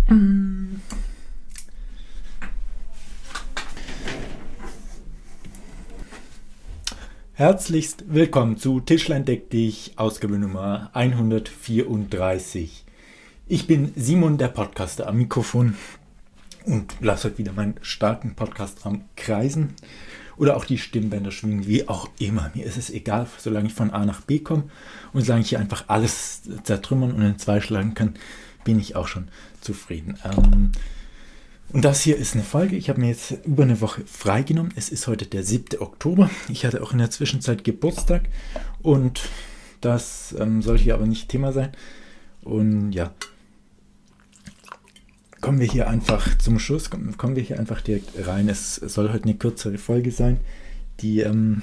Herzlichst willkommen zu Tischlein deck dich, Ausgabe Nummer 134. Ich bin Simon, der Podcaster am Mikrofon und lasse heute wieder meinen starken Podcast am Kreisen oder auch die Stimmbänder schwingen, wie auch immer. Mir ist es egal, solange ich von A nach B komme und solange ich hier einfach alles zertrümmern und in zwei schlagen kann, bin ich auch schon zufrieden. Und das hier ist eine Folge. Ich habe mir jetzt über eine Woche freigenommen. Es ist heute der 7. Oktober. Ich hatte auch in der Zwischenzeit Geburtstag und das soll hier aber nicht Thema sein. Und ja, kommen wir hier einfach zum Schluss. Kommen wir hier einfach direkt rein. Es soll heute eine kürzere Folge sein, die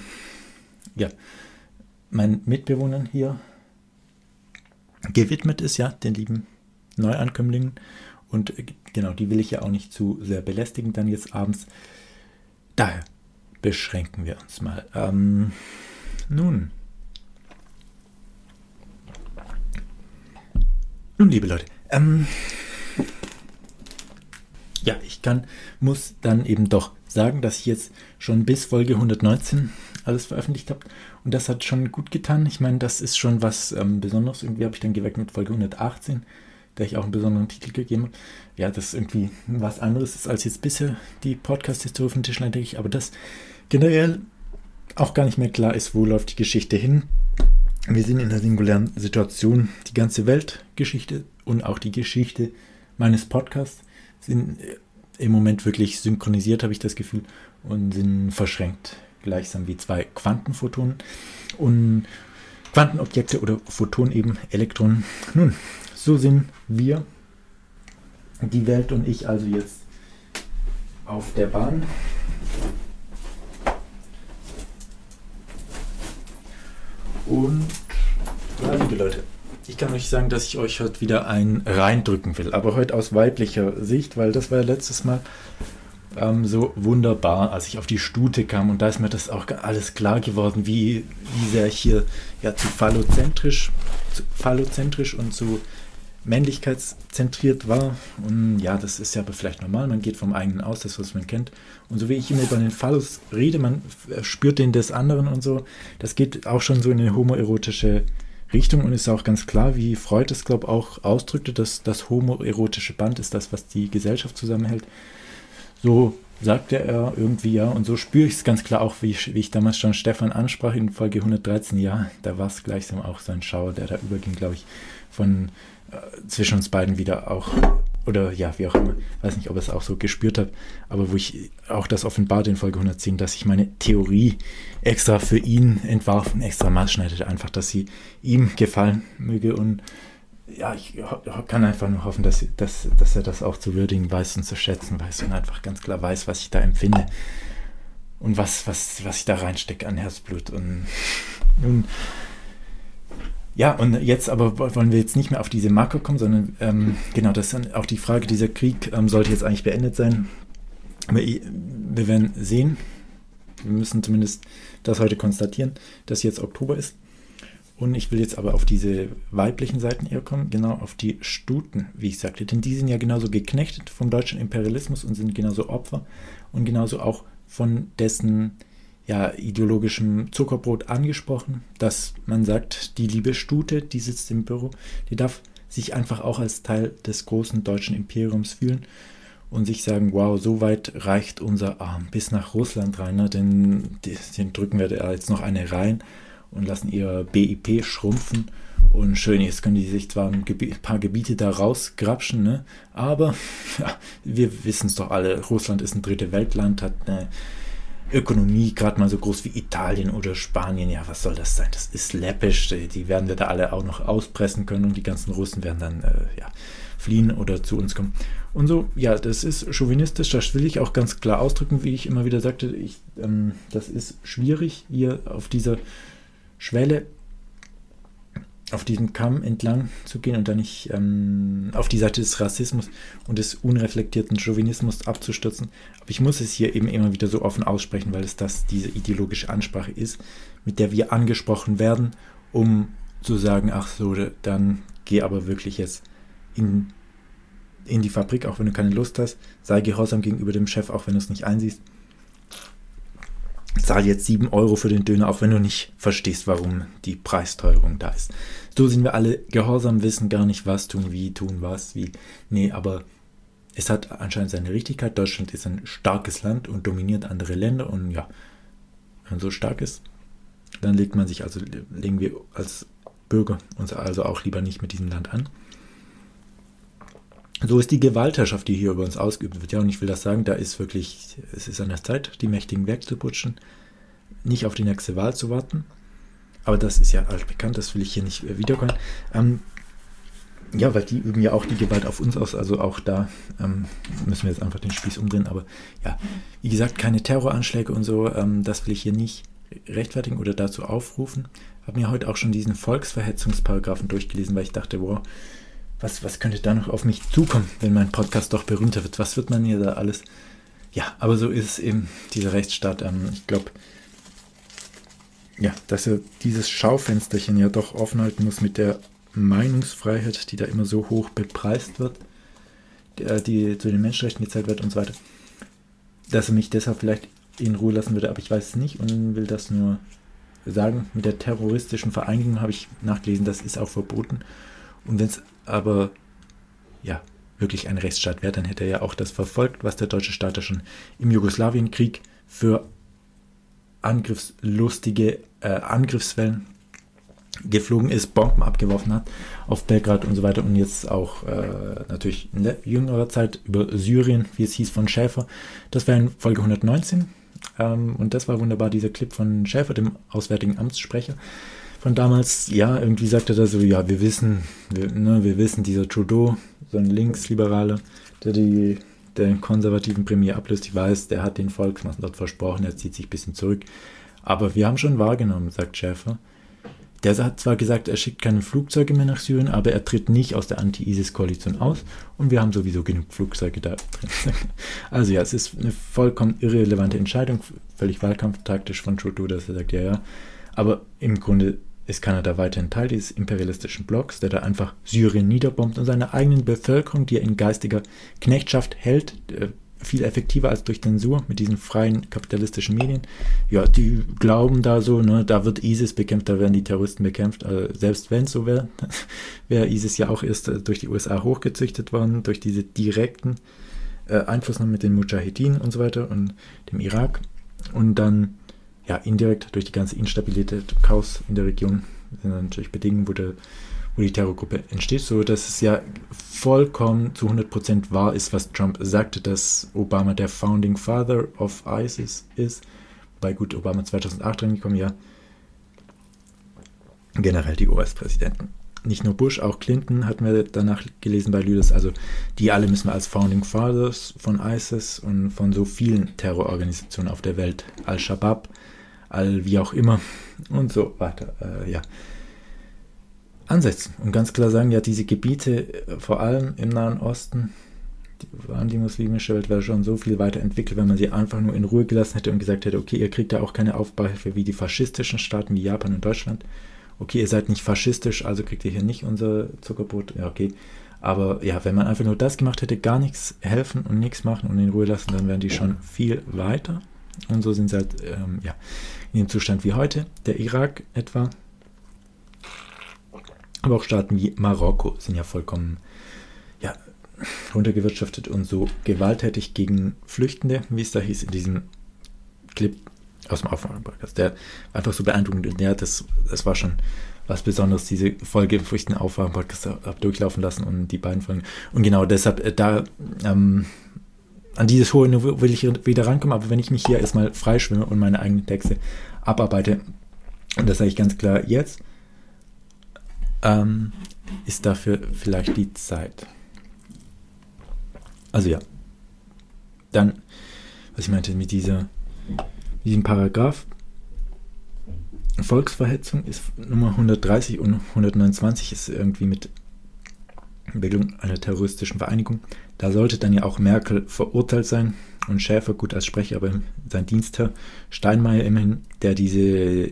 meinen Mitbewohnern hier gewidmet ist, ja, den lieben Neuankömmlingen. Und genau, die will ich ja auch nicht zu sehr belästigen, dann jetzt abends. Daher beschränken wir uns mal. Nun, liebe Leute, muss dann eben doch sagen, dass ich jetzt schon bis Folge 119 alles veröffentlicht habe. Und das hat schon gut getan. Ich meine, das ist schon was Besonderes. Irgendwie habe ich dann geweckt mit Folge 118. Der ich auch einen besonderen Titel gegeben habe. Ja, das ist irgendwie was anderes ist als jetzt bisher die Podcast-Historie von Tischlein, denke ich. Aber das generell auch gar nicht mehr klar ist, wo läuft die Geschichte hin. Wir sind in der singulären Situation. Die ganze Weltgeschichte und auch die Geschichte meines Podcasts sind im Moment wirklich synchronisiert, habe ich das Gefühl, und sind verschränkt. Gleichsam wie zwei Quantenphotonen und Quantenobjekte oder Photonen eben, Elektronen. Nun, so sind wir, die Welt und ich, also jetzt auf der Bahn. Und ja, liebe Leute, ich kann euch sagen, dass ich euch heute wieder einen reindrücken will, aber heute aus weiblicher Sicht, weil das war ja letztes Mal so wunderbar, als ich auf die Stute kam, und da ist mir das auch alles klar geworden, wie sehr ich hier ja zu phallozentrisch und zu männlichkeitszentriert war. Und ja, das ist ja aber vielleicht normal, man geht vom eigenen aus, das was man kennt. Und so wie ich immer über den Phallus rede, man spürt den des anderen und so, das geht auch schon so in eine homoerotische Richtung und ist auch ganz klar, wie Freud es, glaube ich, auch ausdrückte, dass das homoerotische Band ist das, was die Gesellschaft zusammenhält. So sagte er irgendwie, ja, und so spüre ich es ganz klar auch, wie ich damals schon Stefan ansprach in Folge 113, ja, da war es gleichsam auch so ein Schauer, der da überging, glaube ich, von zwischen uns beiden wieder auch, oder ja, wie auch immer, weiß nicht, ob er es auch so gespürt hat, aber wo ich auch das offenbarte in Folge 110, dass ich meine Theorie extra für ihn entwarfen, extra maßschneidete, einfach, dass sie ihm gefallen möge, und ja, ich kann einfach nur hoffen, dass er das auch zu würdigen weiß und zu schätzen weiß und einfach ganz klar weiß, was ich da empfinde und was ich da reinstecke an Herzblut. Und nun, ja, und jetzt aber wollen wir jetzt nicht mehr auf diese Marke kommen, sondern genau, das ist dann auch die Frage, dieser Krieg sollte jetzt eigentlich beendet sein. Wir werden sehen, wir müssen zumindest das heute konstatieren, dass jetzt Oktober ist. Und ich will jetzt aber auf diese weiblichen Seiten eher kommen, genau auf die Stuten, wie ich sagte. Denn die sind ja genauso geknechtet vom deutschen Imperialismus und sind genauso Opfer und genauso auch von dessen ideologischem Zuckerbrot angesprochen, dass man sagt, die liebe Stute, die sitzt im Büro, die darf sich einfach auch als Teil des großen deutschen Imperiums fühlen und sich sagen, wow, so weit reicht unser Arm bis nach Russland rein, ne? Denn den drücken wir da jetzt noch eine rein und lassen ihr BIP schrumpfen. Und schön, jetzt können die sich zwar ein paar Gebiete da rausgrapschen, ne? Aber ja, wir wissen es doch alle, Russland ist ein dritte Weltland, hat eine Ökonomie gerade mal so groß wie Italien oder Spanien. Ja, was soll das sein? Das ist läppisch, die werden wir da alle auch noch auspressen können und die ganzen Russen werden dann fliehen oder zu uns kommen. Und so, ja, das ist chauvinistisch, das will ich auch ganz klar ausdrücken, wie ich immer wieder sagte, das ist schwierig, hier auf dieser Schwelle, auf diesem Kamm entlang zu gehen und dann nicht auf die Seite des Rassismus und des unreflektierten Chauvinismus abzustürzen. Aber ich muss es hier eben immer wieder so offen aussprechen, weil es diese ideologische Ansprache ist, mit der wir angesprochen werden, um zu sagen, ach so, dann geh aber wirklich jetzt in in die Fabrik, auch wenn du keine Lust hast. Sei gehorsam gegenüber dem Chef, auch wenn du es nicht einsiehst. Zahl jetzt 7 Euro für den Döner, auch wenn du nicht verstehst, warum die Preisteuerung da ist. So sind wir alle gehorsam, wissen gar nicht, was tun, wie tun, was, wie. Nee, aber es hat anscheinend seine Richtigkeit. Deutschland ist ein starkes Land und dominiert andere Länder. Und ja, wenn man so stark ist, dann legen wir als Bürger uns also auch lieber nicht mit diesem Land an. So ist die Gewaltherrschaft, die hier über uns ausgeübt wird. Ja, und ich will das sagen, es ist an der Zeit, die Mächtigen wegzuputschen, nicht auf die nächste Wahl zu warten. Aber das ist ja altbekannt, das will ich hier nicht wiederholen. Ja, weil die üben ja auch die Gewalt auf uns aus, also auch da müssen wir jetzt einfach den Spieß umdrehen. Aber ja, wie gesagt, keine Terroranschläge und so, das will ich hier nicht rechtfertigen oder dazu aufrufen. Ich habe mir heute auch schon diesen Volksverhetzungsparagraphen durchgelesen, weil ich dachte, wow, was könnte da noch auf mich zukommen, wenn mein Podcast doch berühmter wird? Was wird man hier da alles? Ja, aber so ist es eben, dieser Rechtsstaat. Ich glaube, ja, dass er dieses Schaufensterchen ja doch offen halten muss mit der Meinungsfreiheit, die da immer so hoch bepreist wird, die zu den Menschenrechten gezählt wird und so weiter. Dass er mich deshalb vielleicht in Ruhe lassen würde, aber ich weiß es nicht und will das nur sagen. Mit der terroristischen Vereinigung habe ich nachgelesen, das ist auch verboten. Und wenn es aber ja wirklich ein Rechtsstaat wäre, dann hätte er ja auch das verfolgt, was der deutsche Staat ja schon im Jugoslawienkrieg für angriffslustige Angriffswellen geflogen ist, Bomben abgeworfen hat auf Belgrad und so weiter und jetzt auch natürlich in jüngerer Zeit über Syrien, wie es hieß, von Schäfer. Das wäre in Folge 119 und das war wunderbar, dieser Clip von Schäfer, dem Auswärtigen Amtssprecher von damals. Ja, irgendwie sagte er da so, ja, wir wissen, dieser Trudeau, so ein Linksliberaler, der den konservativen Premier ablöst, ich weiß, der hat den Volksmassen dort versprochen, er zieht sich ein bisschen zurück, aber wir haben schon wahrgenommen, sagt Schäfer. Der hat zwar gesagt, er schickt keine Flugzeuge mehr nach Syrien, aber er tritt nicht aus der Anti-ISIS-Koalition aus und wir haben sowieso genug Flugzeuge da drin. Also ja, es ist eine vollkommen irrelevante Entscheidung, völlig wahlkampftaktisch von Trudeau, dass er sagt, ja, aber im Grunde ist Kanada weiterhin Teil dieses imperialistischen Blocks, der da einfach Syrien niederbombt und seine eigenen Bevölkerung, die er in geistiger Knechtschaft hält, viel effektiver als durch Zensur mit diesen freien kapitalistischen Medien. Ja, die glauben da so, ne, da wird ISIS bekämpft, da werden die Terroristen bekämpft. Selbst wenn es so wäre, wäre ISIS ja auch erst durch die USA hochgezüchtet worden, durch diese direkten Einflussnahmen mit den Mujahedin und so weiter und dem Irak. Und dann ja indirekt durch die ganze Instabilität, Chaos in der Region, sind natürlich Bedingungen, wo die Terrorgruppe entsteht, so dass es ja vollkommen zu 100% wahr ist, was Trump sagte, dass Obama der Founding Father of ISIS ist. Wobei gut, Obama 2008 reingekommen, ja. Generell die US-Präsidenten. Nicht nur Bush, auch Clinton hatten wir danach gelesen bei Lüders, also die alle müssen wir als Founding Fathers von ISIS und von so vielen Terrororganisationen auf der Welt, Al-Shabaab, wie auch immer und so weiter, ansetzen und ganz klar sagen, ja, diese Gebiete, vor allem im Nahen Osten, die muslimische Welt wäre schon so viel weiterentwickelt, wenn man sie einfach nur in Ruhe gelassen hätte und gesagt hätte, okay, ihr kriegt da auch keine Aufbauhilfe wie die faschistischen Staaten wie Japan und Deutschland. Okay, ihr seid nicht faschistisch, also kriegt ihr hier nicht unser Zuckerbrot. Ja, okay. Aber ja, wenn man einfach nur das gemacht hätte, gar nichts helfen und nichts machen und in Ruhe lassen, dann wären die schon viel weiter. Und so sind sie halt in dem Zustand wie heute. Der Irak etwa. Aber auch Staaten wie Marokko sind ja vollkommen runtergewirtschaftet und so gewalttätig gegen Flüchtende, wie es da hieß in diesem Clip aus dem Aufwachen-Podcast. Der einfach so beeindruckend und das war schon was Besonderes, diese Folge, wo ich den Aufwachen-Podcast habe durchlaufen lassen und die beiden Folgen. Und genau deshalb an dieses hohe Niveau will ich wieder rankommen, aber wenn ich mich hier erstmal freischwimme und meine eigenen Texte abarbeite, und das sage ich ganz klar jetzt, ist dafür vielleicht die Zeit. Also ja, dann, was ich meinte mit diesem Paragraph, Volksverhetzung ist Nummer 130 und 129 ist irgendwie mit Bildung einer terroristischen Vereinigung. Da sollte dann ja auch Merkel verurteilt sein und Schäfer gut als Sprecher, aber sein Dienstherr Steinmeier immerhin, der diesen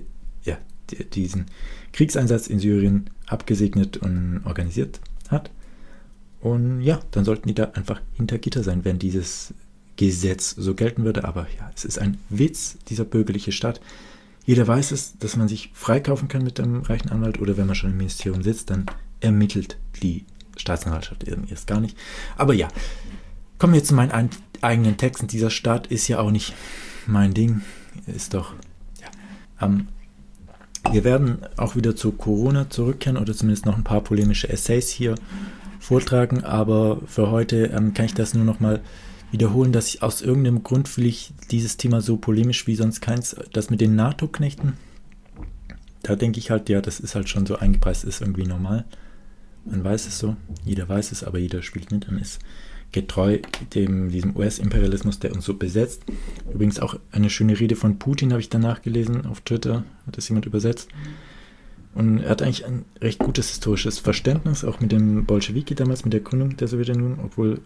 Kriegseinsatz in Syrien abgesegnet und organisiert hat. Und ja, dann sollten die da einfach hinter Gitter sein, wenn dieses Gesetz so gelten würde. Aber ja, es ist ein Witz, dieser bürgerliche Staat. Jeder weiß es, dass man sich freikaufen kann mit einem reichen Anwalt, oder wenn man schon im Ministerium sitzt, dann ermittelt die Staatsanwaltschaft erst gar nicht. Aber ja, kommen wir zu meinen eigenen Texten. Dieser Staat ist ja auch nicht mein Ding. Ist doch, ja. Wir werden auch wieder zu Corona zurückkehren oder zumindest noch ein paar polemische Essays hier vortragen, aber für heute kann ich das nur noch mal wiederholen, dass ich aus irgendeinem Grund fühle ich dieses Thema so polemisch wie sonst keins, das mit den NATO-Knechten, da denke ich halt, ja, das ist halt schon so eingepreist, ist irgendwie normal. Man weiß es so, jeder weiß es, aber jeder spielt mit und ist getreu diesem US-Imperialismus, der uns so besetzt. Übrigens auch eine schöne Rede von Putin habe ich danach gelesen auf Twitter, hat das jemand übersetzt. Und er hat eigentlich ein recht gutes historisches Verständnis, auch mit dem Bolschewiki damals, mit der Gründung der Sowjetunion, obwohl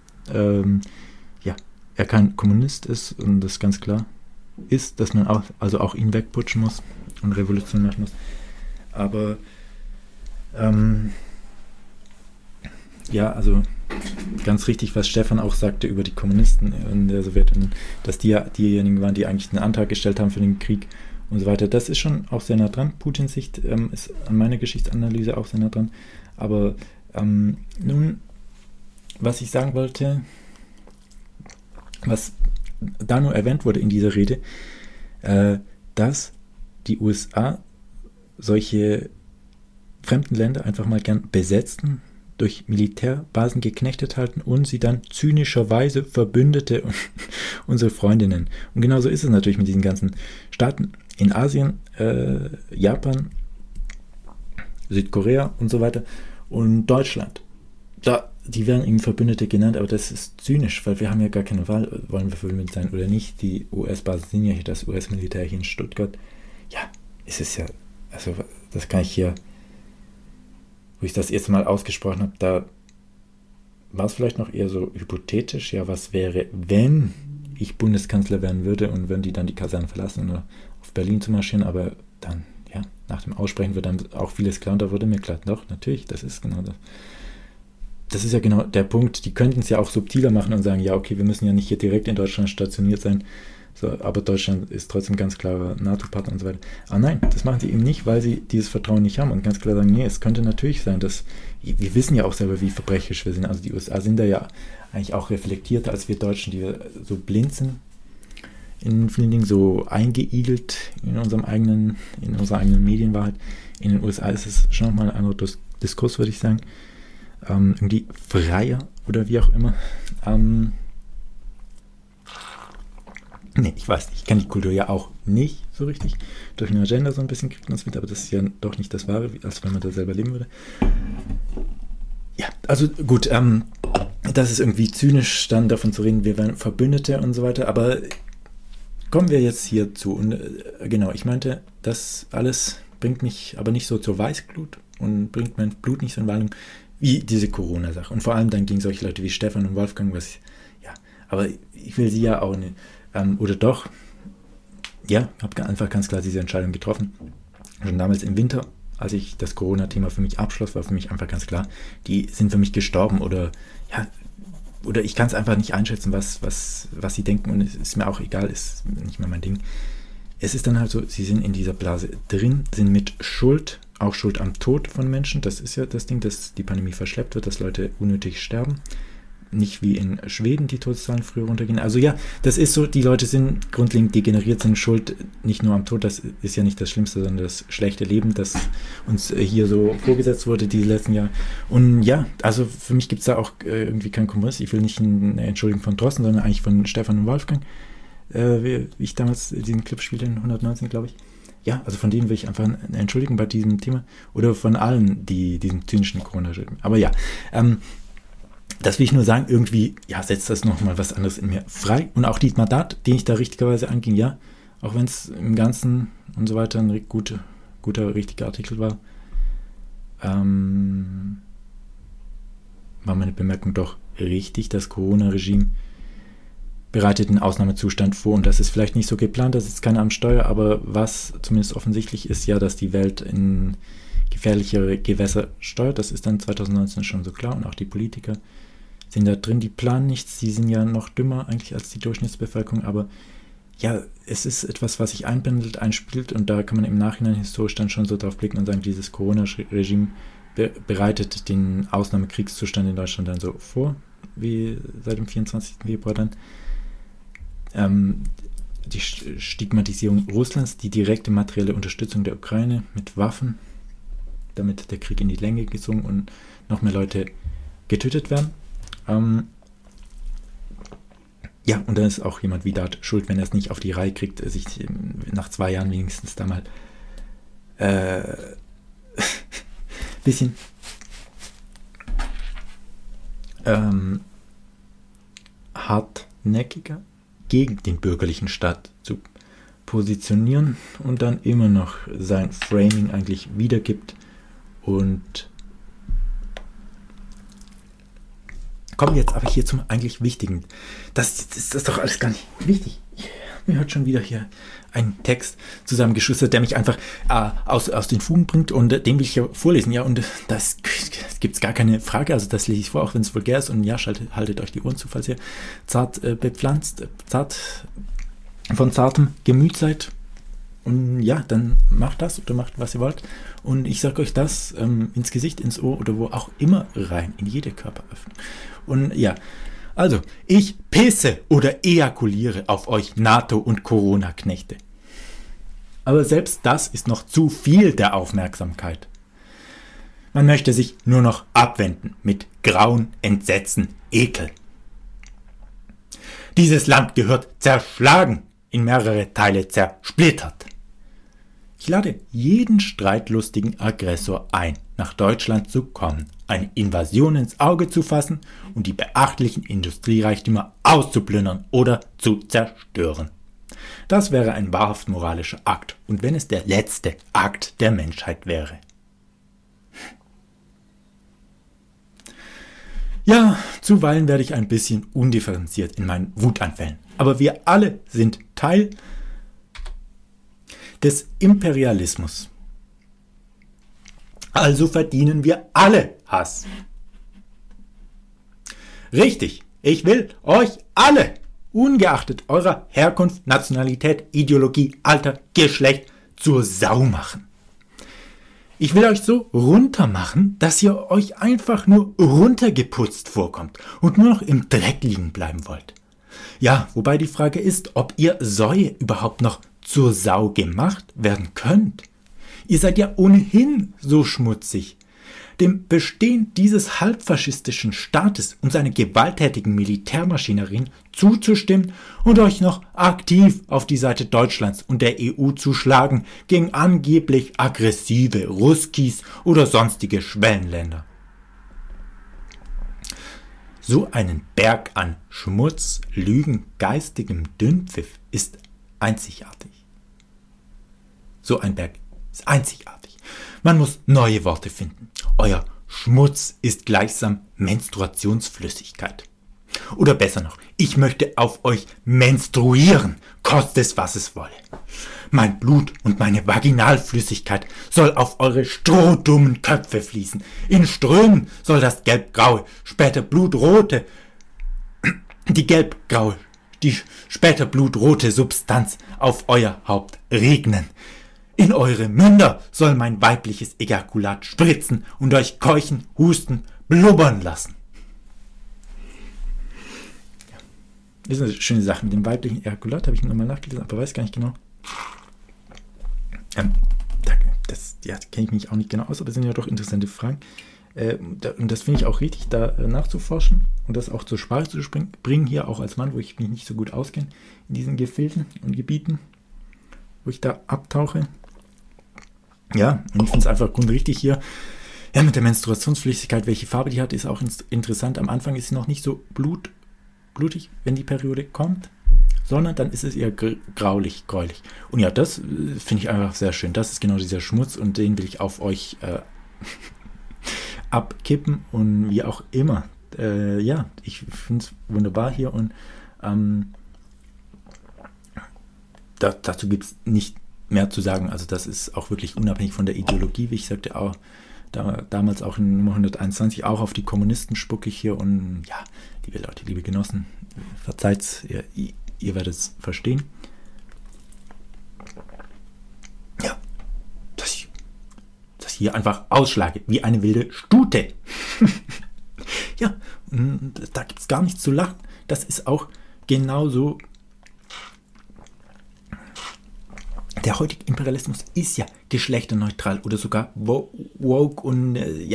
er kein Kommunist ist und das ganz klar ist, dass man auch ihn wegputschen muss und Revolution machen muss. Aber also ganz richtig, was Stefan auch sagte über die Kommunisten in der Sowjetunion, dass die ja diejenigen waren, die eigentlich einen Antrag gestellt haben für den Krieg und so weiter. Das ist schon auch sehr nah dran. Putins Sicht ist an meiner Geschichtsanalyse auch sehr nah dran. Aber nun, was ich sagen wollte, was da nur erwähnt wurde in dieser Rede, dass die USA solche fremden Länder einfach mal gern besetzten, durch Militärbasen geknechtet halten und sie dann zynischerweise Verbündete und unsere Freundinnen. Und genauso ist es natürlich mit diesen ganzen Staaten in Asien, Japan, Südkorea und so weiter und Deutschland. Die werden eben Verbündete genannt, aber das ist zynisch, weil wir haben ja gar keine Wahl, wollen wir verbündet sein oder nicht. Die US-Basen sind ja hier, das US-Militär hier in Stuttgart. Ja, es ist ja, also das kann ich hier, wo ich das erste Mal ausgesprochen habe, da war es vielleicht noch eher so hypothetisch, ja, was wäre, wenn ich Bundeskanzler werden würde und wenn die dann die Kaserne verlassen oder auf Berlin zu marschieren, aber dann, ja, nach dem Aussprechen wird dann auch vieles klar und da wurde mir klar, doch, natürlich, das ist genau das. Das ist ja genau der Punkt, die könnten es ja auch subtiler machen und sagen, ja, okay, wir müssen ja nicht hier direkt in Deutschland stationiert sein, so, aber Deutschland ist trotzdem ganz klarer NATO-Partner und so weiter. Aber nein, das machen sie eben nicht, weil sie dieses Vertrauen nicht haben und ganz klar sagen, nee, es könnte natürlich sein, dass, wir wissen ja auch selber, wie verbrecherisch wir sind, also die USA sind da ja eigentlich auch reflektierter als wir Deutschen, die wir so blind sind, in vielen Dingen so eingeigelt in unserer eigenen Medienwahrheit. In den USA ist es schon nochmal ein anderer Diskurs, würde ich sagen. Irgendwie freier oder wie auch immer. Ich weiß nicht, ich kenne die Kultur ja auch nicht so richtig. Durch eine Agenda so ein bisschen kriegt man es mit, aber das ist ja doch nicht das Wahre, als wenn man da selber leben würde. Ja, also gut, das ist irgendwie zynisch, dann davon zu reden, wir wären Verbündete und so weiter, aber kommen wir jetzt hierzu. Und genau, ich meinte, das alles bringt mich aber nicht so zur Weißglut und bringt mein Blut nicht so in Wallung wie diese Corona-Sache. Und vor allem dann gegen solche Leute wie Stefan und Wolfgang, aber ich will sie ja auch nicht, oder doch, ja, habe einfach ganz klar diese Entscheidung getroffen. Schon damals im Winter, als ich das Corona-Thema für mich abschloss, war für mich einfach ganz klar, die sind für mich gestorben oder ich kann es einfach nicht einschätzen, was sie denken und es ist mir auch egal, ist nicht mehr mein Ding. Es ist dann halt so, sie sind in dieser Blase drin, sind mit Schuld, auch Schuld am Tod von Menschen, das ist ja das Ding, dass die Pandemie verschleppt wird, dass Leute unnötig sterben. Nicht wie in Schweden die Todeszahlen früher runtergehen. Also ja, das ist so, die Leute sind grundlegend degeneriert, sind schuld nicht nur am Tod, das ist ja nicht das Schlimmste, sondern das schlechte Leben, das uns hier so vorgesetzt wurde die letzten Jahre. Und ja, also für mich gibt es da auch irgendwie keinen Kompromiss. Ich will nicht eine Entschuldigung von Drosten, sondern eigentlich von Stefan und Wolfgang, wie ich damals diesen Clip spielte in 119, glaube ich. Ja, also von denen will ich einfach eine Entschuldigung bei diesem Thema oder von allen, die diesen zynischen Corona schreiben. Aber ja, das will ich nur sagen, irgendwie, ja, setzt das nochmal was anderes in mir frei. Und auch die Mandat, den ich da richtigerweise anging, ja, auch wenn es im Ganzen und so weiter ein guter, richtiger Artikel war, war meine Bemerkung doch richtig. Das Corona-Regime bereitet den Ausnahmezustand vor und das ist vielleicht nicht so geplant, das ist keiner am Steuer, aber was zumindest offensichtlich ist, ja, dass die Welt in gefährlichere Gewässer steuert. Das ist dann 2019 schon so klar und auch die Politiker sind da drin, die planen nichts, die sind ja noch dümmer eigentlich als die Durchschnittsbevölkerung, aber ja, es ist etwas, was sich einpendelt, einspielt und da kann man im Nachhinein historisch dann schon so drauf blicken und sagen, dieses Corona-Regime bereitet den Ausnahmekriegszustand in Deutschland dann so vor, wie seit dem 24. Februar dann. Die Stigmatisierung Russlands, die direkte materielle Unterstützung der Ukraine mit Waffen, damit der Krieg in die Länge gezogen und noch mehr Leute getötet werden. Ja, und dann ist auch jemand wie Dart schuld, wenn er es nicht auf die Reihe kriegt, sich nach 2 Jahren wenigstens da mal bisschen hartnäckiger gegen den bürgerlichen Staat zu positionieren und dann immer noch sein Framing eigentlich wiedergibt und kommen wir jetzt aber hier zum eigentlich Wichtigen. Das ist doch alles gar nicht wichtig. Mir hat schon wieder hier ein Text zusammengeschustert, der mich einfach aus den Fugen bringt und den will ich ja vorlesen. Ja, und das gibt es gar keine Frage. Also das lese ich vor, auch wenn es vulgär ist. Und ja, haltet euch die Ohren zu, falls ihr zart bepflanzt, von zartem Gemüt seid. Und ja, dann macht das oder macht, was ihr wollt. Und ich sage euch das ins Gesicht, ins Ohr oder wo auch immer rein, in jede Körperöffnung. Und ja, also, ich pisse oder ejakuliere auf euch NATO- und Corona-Knechte. Aber selbst das ist noch zu viel der Aufmerksamkeit. Man möchte sich nur noch abwenden mit Grauen, Entsetzen, Ekel. Dieses Land gehört zerschlagen, in mehrere Teile zersplittert. Ich lade jeden streitlustigen Aggressor ein, nach Deutschland zu kommen, eine Invasion ins Auge zu fassen und die beachtlichen Industriereichtümer auszuplündern oder zu zerstören. Das wäre ein wahrhaft moralischer Akt, und wenn es der letzte Akt der Menschheit wäre. Ja, zuweilen werde ich ein bisschen undifferenziert in meinen Wutanfällen, aber wir alle sind Teil des Imperialismus. Also verdienen wir alle Hass. Richtig, ich will euch alle, ungeachtet eurer Herkunft, Nationalität, Ideologie, Alter, Geschlecht, zur Sau machen. Ich will euch so runter machen, dass ihr euch einfach nur runtergeputzt vorkommt und nur noch im Dreck liegen bleiben wollt. Ja, wobei die Frage ist, ob ihr Säue überhaupt noch zur Sau gemacht werden könnt. Ihr seid ja ohnehin so schmutzig. Dem Bestehen dieses halbfaschistischen Staates und seiner gewalttätigen Militärmaschinerien zuzustimmen und euch noch aktiv auf die Seite Deutschlands und der EU zu schlagen gegen angeblich aggressive Ruskis oder sonstige Schwellenländer. So einen Berg an Schmutz, Lügen, geistigem Dünnpfiff ist einzigartig. So ein Berg ist einzigartig. Man muss neue Worte finden. Euer Schmutz ist gleichsam Menstruationsflüssigkeit. Oder besser noch, ich möchte auf euch menstruieren, koste es, was es wolle. Mein Blut und meine Vaginalflüssigkeit soll auf eure strohdummen Köpfe fließen. In Strömen soll das gelbgraue, später blutrote, die später blutrote Substanz auf euer Haupt regnen. In eure Münder soll mein weibliches Ejakulat spritzen und euch keuchen, husten, blubbern lassen. Das ist eine schöne Sache. Mit dem weiblichen Ejakulat habe ich nochmal nachgelesen, aber weiß gar nicht genau. Das kenne ich mich auch nicht genau aus, aber das sind ja doch interessante Fragen. Und das finde ich auch richtig, da nachzuforschen und das auch zur Sprache zu bringen, hier auch als Mann, wo ich mich nicht so gut auskenne, in diesen Gefilden und Gebieten, wo ich da abtauche. Ja, und ich finde es einfach grundrichtig hier. Ja, mit der Menstruationsflüssigkeit, welche Farbe die hat, ist auch interessant. Am Anfang ist sie noch nicht so blutig, wenn die Periode kommt, sondern dann ist es eher gräulich. Und ja, das finde ich einfach sehr schön. Das ist genau dieser Schmutz und den will ich auf euch abkippen und wie auch immer. Ja, ich finde es wunderbar hier und dazu gibt es nicht mehr zu sagen. Also das ist auch wirklich unabhängig von der Ideologie, wie ich sagte, auch damals auch in Nummer 121, auch auf die Kommunisten spucke ich hier. Und ja, liebe Leute, liebe Genossen, verzeiht's, ihr werdet es verstehen. Ja, dass ich hier einfach ausschlage, wie eine wilde Stute. Ja, da gibt es gar nichts zu lachen. Das ist auch genauso. Der heutige Imperialismus ist ja geschlechterneutral oder sogar woke und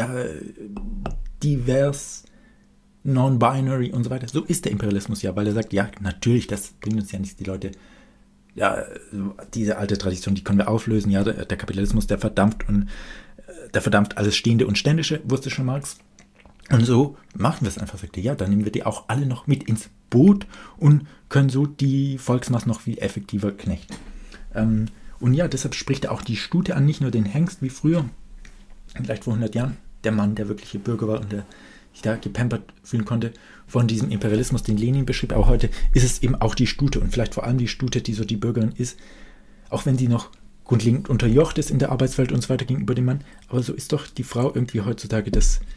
divers, non-binary und so weiter. So ist der Imperialismus ja, weil er sagt, ja, natürlich, das bringt uns ja nichts, die Leute, ja, diese alte Tradition, die können wir auflösen, ja, der Kapitalismus, der verdampft alles Stehende und Ständische, wusste schon Marx. Und so machen wir es einfach, sagte, ja, dann nehmen wir die auch alle noch mit ins Boot und können so die Volksmasse noch viel effektiver knechten. Und ja, deshalb spricht er auch die Stute an, nicht nur den Hengst wie früher, vielleicht vor 100 Jahren, der Mann, der wirkliche Bürger war und der sich da gepampert fühlen konnte von diesem Imperialismus, den Lenin beschrieb, aber heute ist es eben auch die Stute und vielleicht vor allem die Stute, die so die Bürgerin ist, auch wenn sie noch grundlegend unterjocht ist in der Arbeitswelt und so weiter gegenüber dem Mann, aber so ist doch die Frau irgendwie heutzutage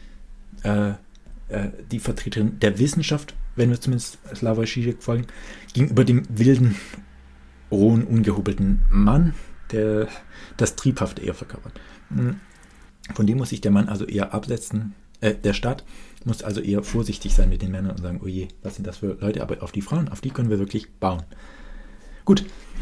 die Vertreterin der Wissenschaft, wenn wir zumindest Slavoj Žižek folgen, gegenüber dem wilden, rohen, ungehobelten Mann, der das Triebhafte eher verkörpert. Von dem muss sich der Mann also eher absetzen. Der Staat muss also eher vorsichtig sein mit den Männern und sagen, oh je, was sind das für Leute, aber auf die Frauen, auf die können wir wirklich bauen. Gut.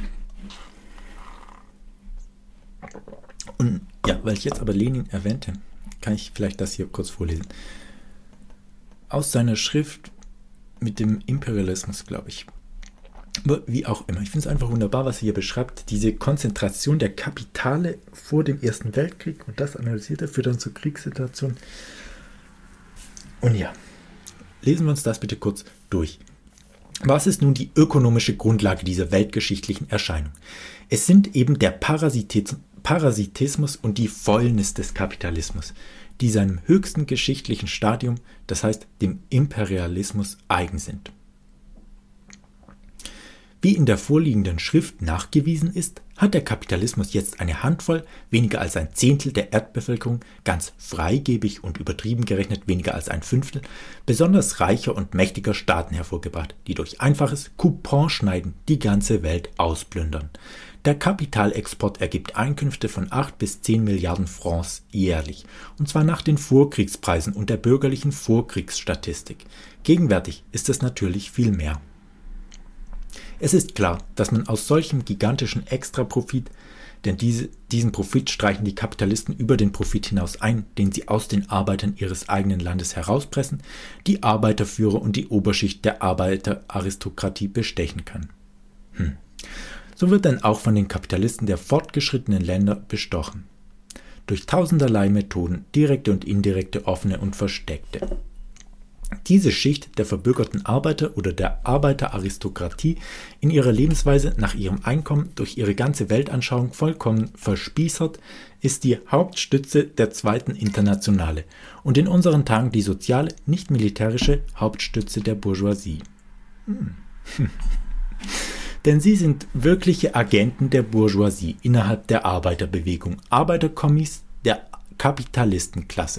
Und ja, weil ich jetzt aber Lenin erwähnte, kann ich vielleicht das hier kurz vorlesen. Aus seiner Schrift mit dem Imperialismus, glaube ich. Aber wie auch immer, ich finde es einfach wunderbar, was er hier beschreibt, diese Konzentration der Kapitale vor dem Ersten Weltkrieg und das analysiert er, führt dann zur Kriegssituation. Und ja, lesen wir uns das bitte kurz durch. Was ist nun die ökonomische Grundlage dieser weltgeschichtlichen Erscheinung? Es sind eben der Parasitismus und die Fäulnis des Kapitalismus, die seinem höchsten geschichtlichen Stadium, das heißt dem Imperialismus, eigen sind. Wie in der vorliegenden Schrift nachgewiesen ist, hat der Kapitalismus jetzt eine Handvoll, weniger als ein Zehntel der Erdbevölkerung, ganz freigebig und übertrieben gerechnet weniger als ein Fünftel, besonders reicher und mächtiger Staaten hervorgebracht, die durch einfaches Couponschneiden die ganze Welt ausplündern. Der Kapitalexport ergibt Einkünfte von 8 bis 10 Milliarden Francs jährlich, und zwar nach den Vorkriegspreisen und der bürgerlichen Vorkriegsstatistik. Gegenwärtig ist es natürlich viel mehr. Es ist klar, dass man aus solchem gigantischen Extraprofit, denn diesen Profit streichen die Kapitalisten über den Profit hinaus ein, den sie aus den Arbeitern ihres eigenen Landes herauspressen, die Arbeiterführer und die Oberschicht der Arbeiteraristokratie bestechen kann. So wird dann auch von den Kapitalisten der fortgeschrittenen Länder bestochen. Durch tausenderlei Methoden, direkte und indirekte, offene und versteckte. Diese Schicht der verbürgerten Arbeiter oder der Arbeiteraristokratie in ihrer Lebensweise nach ihrem Einkommen durch ihre ganze Weltanschauung vollkommen verspießert, ist die Hauptstütze der Zweiten Internationale und in unseren Tagen die soziale, nicht militärische Hauptstütze der Bourgeoisie. Denn sie sind wirkliche Agenten der Bourgeoisie innerhalb der Arbeiterbewegung, Arbeiterkommis der Kapitalistenklasse.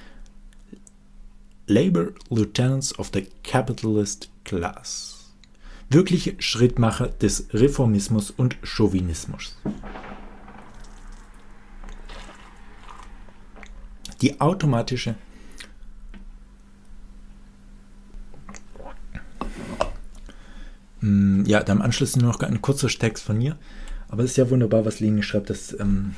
Labor Lieutenants of the Capitalist Class. Wirkliche Schrittmacher des Reformismus und Chauvinismus. Die automatische ja, dann im Anschluss nur noch ein kurzer Text von mir, aber es ist ja wunderbar, was Lenin schreibt, dass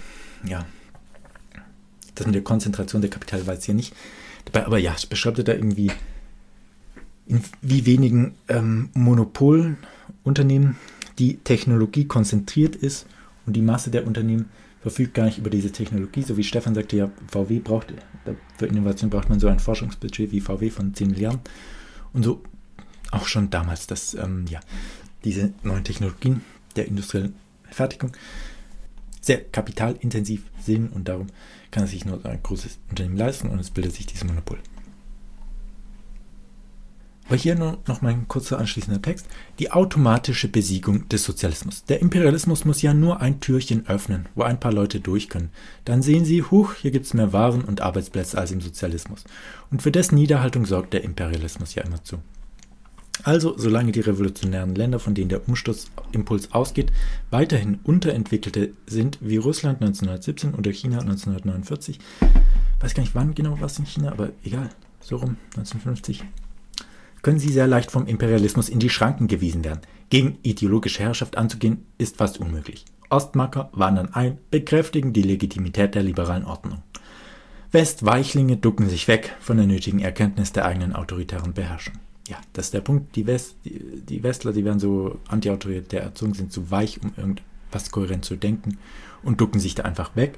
das mit der Konzentration der Kapital weiß ich ja nicht. Dabei, aber ja, es beschreibt er da irgendwie, in wie wenigen Monopolunternehmen die Technologie konzentriert ist und die Masse der Unternehmen verfügt gar nicht über diese Technologie. So wie Stefan sagte, ja, VW braucht, für Innovation braucht man so ein Forschungsbudget wie VW von 10 Milliarden. Und so auch schon damals, dass diese neuen Technologien der industriellen Fertigung sehr kapitalintensiv sind und darum kann es sich nur ein großes Unternehmen leisten und es bildet sich dieses Monopol. Aber hier nur noch mal ein kurzer anschließender Text. Die automatische Besiegung des Sozialismus. Der Imperialismus muss ja nur ein Türchen öffnen, wo ein paar Leute durch können. Dann sehen sie, huch, hier gibt es mehr Waren und Arbeitsplätze als im Sozialismus. Und für dessen Niederhaltung sorgt der Imperialismus ja immer zu. Also, solange die revolutionären Länder, von denen der Umsturzimpuls ausgeht, weiterhin unterentwickelte sind, wie Russland 1917 oder China 1949, weiß gar nicht wann genau was in China, aber egal, so rum, 1950, können sie sehr leicht vom Imperialismus in die Schranken gewiesen werden. Gegen ideologische Herrschaft anzugehen, ist fast unmöglich. Ostmarker wandern ein, bekräftigen die Legitimität der liberalen Ordnung. Westweichlinge ducken sich weg von der nötigen Erkenntnis der eigenen autoritären Beherrschung. Ja, das ist der Punkt. Die Westler, die werden so antiautoritär erzogen, sind zu weich, um irgendwas kohärent zu denken und ducken sich da einfach weg.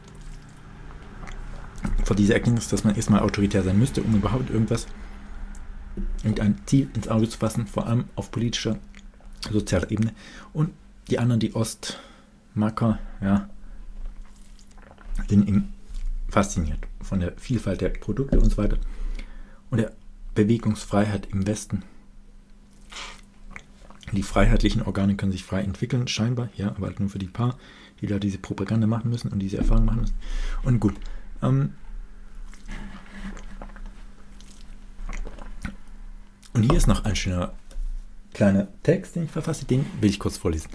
Vor dieser Erkenntnis, dass man erstmal autoritär sein müsste, um überhaupt irgendein Ziel ins Auge zu fassen, vor allem auf politischer, sozialer Ebene. Und die anderen, die Ostmarker, ja, sind eben fasziniert von der Vielfalt der Produkte und so weiter und der Bewegungsfreiheit im Westen. Die freiheitlichen Organe können sich frei entwickeln, scheinbar, ja, aber halt nur für die paar, die da diese Propaganda machen müssen und diese Erfahrung machen müssen. Und gut, und hier ist noch ein schöner kleiner Text, den ich verfasse, den will ich kurz vorlesen.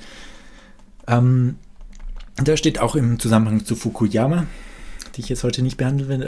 Da steht auch im Zusammenhang zu Fukuyama, die ich jetzt heute nicht behandeln will.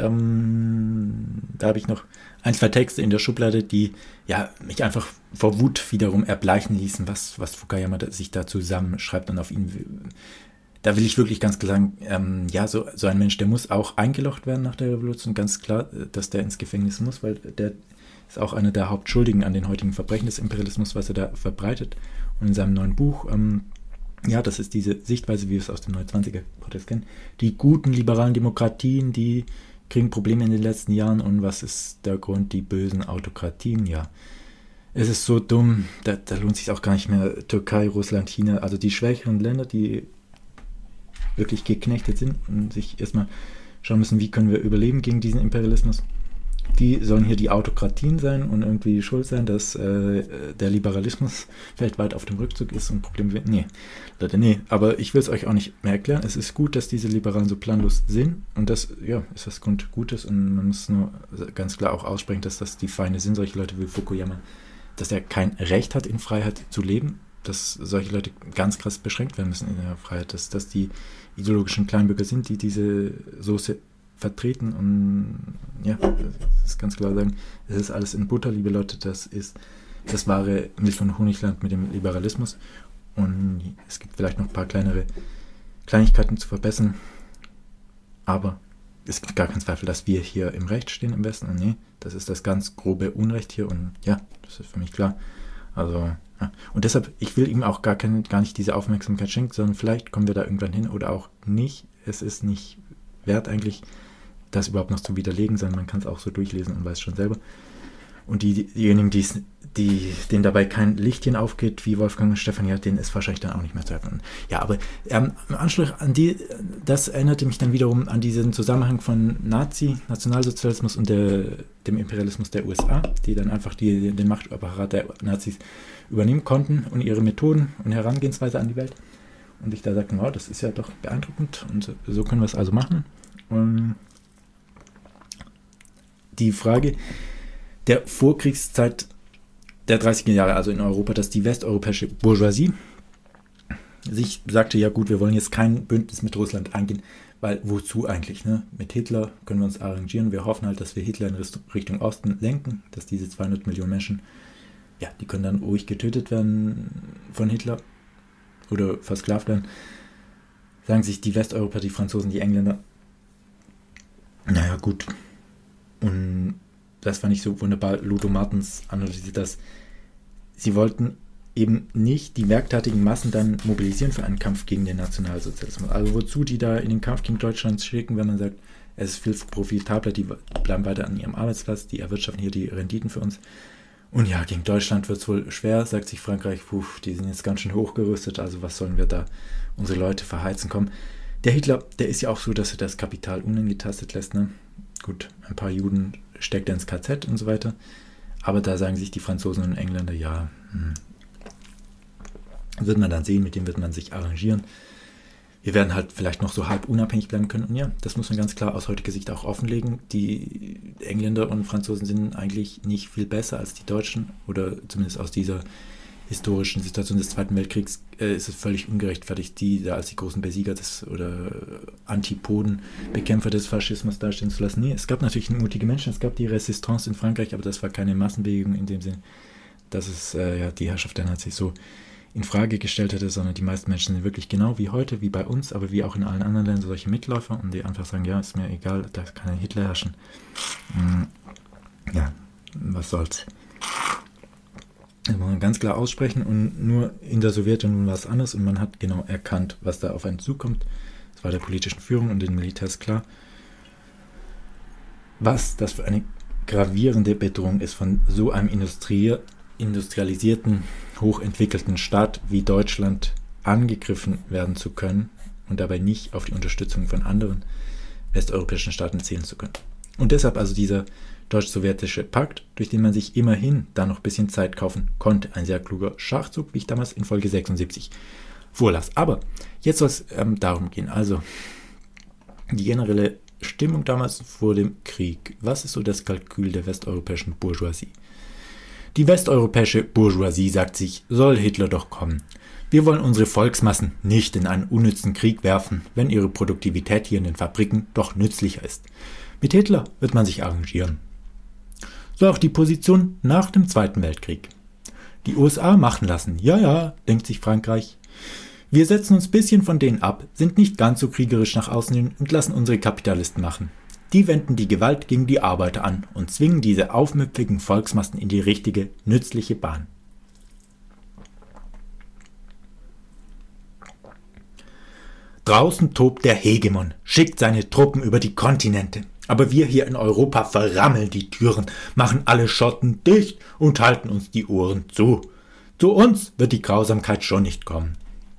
Da habe ich noch ein, zwei Texte in der Schublade, die ja, mich einfach vor Wut wiederum erbleichen ließen, was Fukuyama sich da zusammenschreibt und auf ihn. Da will ich wirklich ganz klar sagen, ja, so ein Mensch, der muss auch eingelocht werden nach der Revolution. Ganz klar, dass der ins Gefängnis muss, weil der ist auch einer der Hauptschuldigen an den heutigen Verbrechen des Imperialismus, was er da verbreitet. Und in seinem neuen Buch, ja, das ist diese Sichtweise, wie wir es aus dem 29er-Protest kennen. Die guten liberalen Demokratien, die kriegen Probleme in den letzten Jahren. Und was ist der Grund? Die bösen Autokratien, ja. Es ist so dumm, da lohnt sich auch gar nicht mehr. Türkei, Russland, China, also die schwächeren Länder, die wirklich geknechtet sind und sich erstmal schauen müssen, wie können wir überleben gegen diesen Imperialismus. Die sollen hier die Autokratien sein und irgendwie schuld sein, dass der Liberalismus weltweit auf dem Rückzug ist und Probleme wird. Nee, Leute, nee. Aber ich will es euch auch nicht mehr erklären. Es ist gut, dass diese Liberalen so planlos sind und das, ja, ist was Gutes und man muss nur ganz klar auch aussprechen, dass das die Feinde sind, solche Leute wie Fukuyama, dass er kein Recht hat, in Freiheit zu leben, dass solche Leute ganz krass beschränkt werden müssen in der Freiheit, dass die ideologischen Kleinbürger sind, die diese Soße vertreten und ja, das ist ganz klar sagen, es ist alles in Butter, liebe Leute, das ist das wahre Milch- und Honigland mit dem Liberalismus und es gibt vielleicht noch ein paar kleinere Kleinigkeiten zu verbessern, aber es gibt gar keinen Zweifel, dass wir hier im Recht stehen im Westen und nee, das ist das ganz grobe Unrecht hier und ja, das ist für mich klar, also ja. Und deshalb, ich will ihm auch gar nicht diese Aufmerksamkeit schenken, sondern vielleicht kommen wir da irgendwann hin oder auch nicht, es ist nicht wert eigentlich, das überhaupt noch zu widerlegen, sondern man kann es auch so durchlesen und weiß schon selber. Und diejenigen, denen dabei kein Lichtchen aufgeht, wie Wolfgang und Stefan, ja, denen ist wahrscheinlich dann auch nicht mehr zu helfen. Ja, aber im Anschluss an das erinnerte mich dann wiederum an diesen Zusammenhang von Nationalsozialismus und dem Imperialismus der USA, die dann einfach den Machtapparat der Nazis übernehmen konnten und ihre Methoden und Herangehensweise an die Welt. Und ich da sagte, wow, das ist ja doch beeindruckend und so können wir es also machen. Und die Frage der Vorkriegszeit der 30er Jahre, also in Europa, dass die westeuropäische Bourgeoisie sich sagte, ja gut, wir wollen jetzt kein Bündnis mit Russland eingehen, weil wozu eigentlich? Ne? Mit Hitler können wir uns arrangieren. Wir hoffen halt, dass wir Hitler in Richtung Osten lenken, dass diese 200 Millionen Menschen, ja, die können dann ruhig getötet werden von Hitler oder versklavt werden. Sagen sich die Westeuropäer, die Franzosen, die Engländer, naja gut. Und das fand ich so wunderbar. Ludo Martens analysiert das. Sie wollten eben nicht die werktätigen Massen dann mobilisieren für einen Kampf gegen den Nationalsozialismus. Also wozu die da in den Kampf gegen Deutschland schicken, wenn man sagt, es ist viel profitabler, die bleiben weiter an ihrem Arbeitsplatz, die erwirtschaften hier die Renditen für uns. Und ja, gegen Deutschland wird es wohl schwer, sagt sich Frankreich, die sind jetzt ganz schön hochgerüstet, also was sollen wir da unsere Leute verheizen kommen. Der Hitler, der ist ja auch so, dass er das Kapital unangetastet lässt, ne? Gut, ein paar Juden steckt er ins KZ und so weiter. Aber da sagen sich die Franzosen und Engländer, ja, wird man dann sehen, mit dem wird man sich arrangieren. Wir werden halt vielleicht noch so halb unabhängig bleiben können. Und ja, das muss man ganz klar aus heutiger Sicht auch offenlegen. Die Engländer und Franzosen sind eigentlich nicht viel besser als die Deutschen. Oder zumindest aus dieser historischen Situation des Zweiten Weltkriegs ist es völlig ungerechtfertigt, die da als die großen Besieger oder Antipodenbekämpfer des Faschismus dastehen zu lassen. Nee, es gab natürlich mutige Menschen, es gab die Resistance in Frankreich, aber das war keine Massenbewegung in dem Sinn, dass es die Herrschaft der Nazis so in Frage gestellt hätte, sondern die meisten Menschen sind wirklich genau wie heute, wie bei uns, aber wie auch in allen anderen Ländern solche Mitläufer und die einfach sagen, ja, ist mir egal, da kann ein Hitler herrschen. Ja, was soll's. Das muss man ganz klar aussprechen und nur in der Sowjetunion war es anders und man hat genau erkannt, was da auf einen zukommt. Es war der politischen Führung und den Militärs klar, was das für eine gravierende Bedrohung ist, von so einem industrialisierten, hochentwickelten Staat wie Deutschland angegriffen werden zu können und dabei nicht auf die Unterstützung von anderen westeuropäischen Staaten zählen zu können. Und deshalb also dieser deutsch-sowjetische Pakt, durch den man sich immerhin da noch ein bisschen Zeit kaufen konnte. Ein sehr kluger Schachzug, wie ich damals in Folge 76 vorlas. Aber jetzt soll es darum gehen. Also die generelle Stimmung damals vor dem Krieg. Was ist so das Kalkül der westeuropäischen Bourgeoisie? Die westeuropäische Bourgeoisie sagt sich, soll Hitler doch kommen. Wir wollen unsere Volksmassen nicht in einen unnützen Krieg werfen, wenn ihre Produktivität hier in den Fabriken doch nützlicher ist. Mit Hitler wird man sich arrangieren. So auch die Position nach dem Zweiten Weltkrieg. Die USA machen lassen. Ja, ja, denkt sich Frankreich. Wir setzen uns ein bisschen von denen ab, sind nicht ganz so kriegerisch nach außen hin und lassen unsere Kapitalisten machen. Die wenden die Gewalt gegen die Arbeiter an und zwingen diese aufmüpfigen Volksmassen in die richtige, nützliche Bahn. Draußen tobt der Hegemon, schickt seine Truppen über die Kontinente. Aber wir hier in Europa verrammeln die Türen, machen alle Schotten dicht und halten uns die Ohren zu. Zu uns wird die Grausamkeit schon nicht kommen.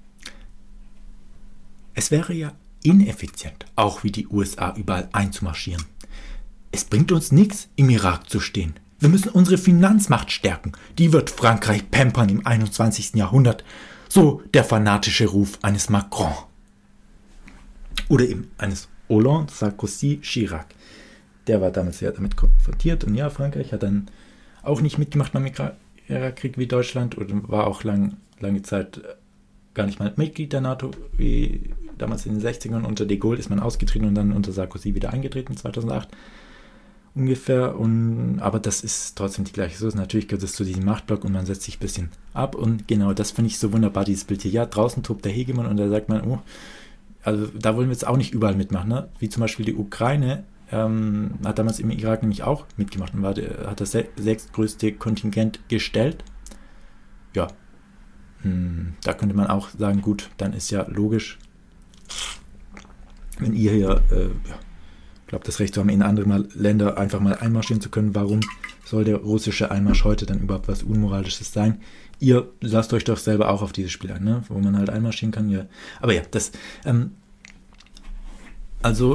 Es wäre ja ineffizient, auch wie die USA überall einzumarschieren. Es bringt uns nichts, im Irak zu stehen. Wir müssen unsere Finanzmacht stärken. Die wird Frankreich pampern im 21. Jahrhundert. So der fanatische Ruf eines Macron. Oder eben eines Hollande, Sarkozy, Chirac. Der war damals ja damit konfrontiert und ja, Frankreich hat dann auch nicht mitgemacht beim Irakkrieg wie Deutschland und war auch lange Zeit gar nicht mal Mitglied der NATO, wie damals in den 60ern. Unter de Gaulle ist man ausgetreten und dann unter Sarkozy wieder eingetreten, 2008 ungefähr. Aber das ist trotzdem die gleiche Soße. Natürlich gehört es zu diesem Machtblock und man setzt sich ein bisschen ab und genau, das finde ich so wunderbar, dieses Bild hier. Ja, draußen tobt der Hegemon und da sagt man, oh, also da wollen wir jetzt auch nicht überall mitmachen, ne? Wie zum Beispiel die Ukraine hat damals im Irak nämlich auch mitgemacht und hat das sechstgrößte Kontingent gestellt. Ja, da könnte man auch sagen, gut, dann ist ja logisch, wenn ihr hier glaubt, das Recht zu haben, in andere Länder einfach mal einmarschieren zu können, warum soll der russische Einmarsch heute dann überhaupt was Unmoralisches sein? Ihr lasst euch doch selber auch auf dieses Spiel ein, ne? Wo man halt einmarschieren kann. Ja. Aber ja, das also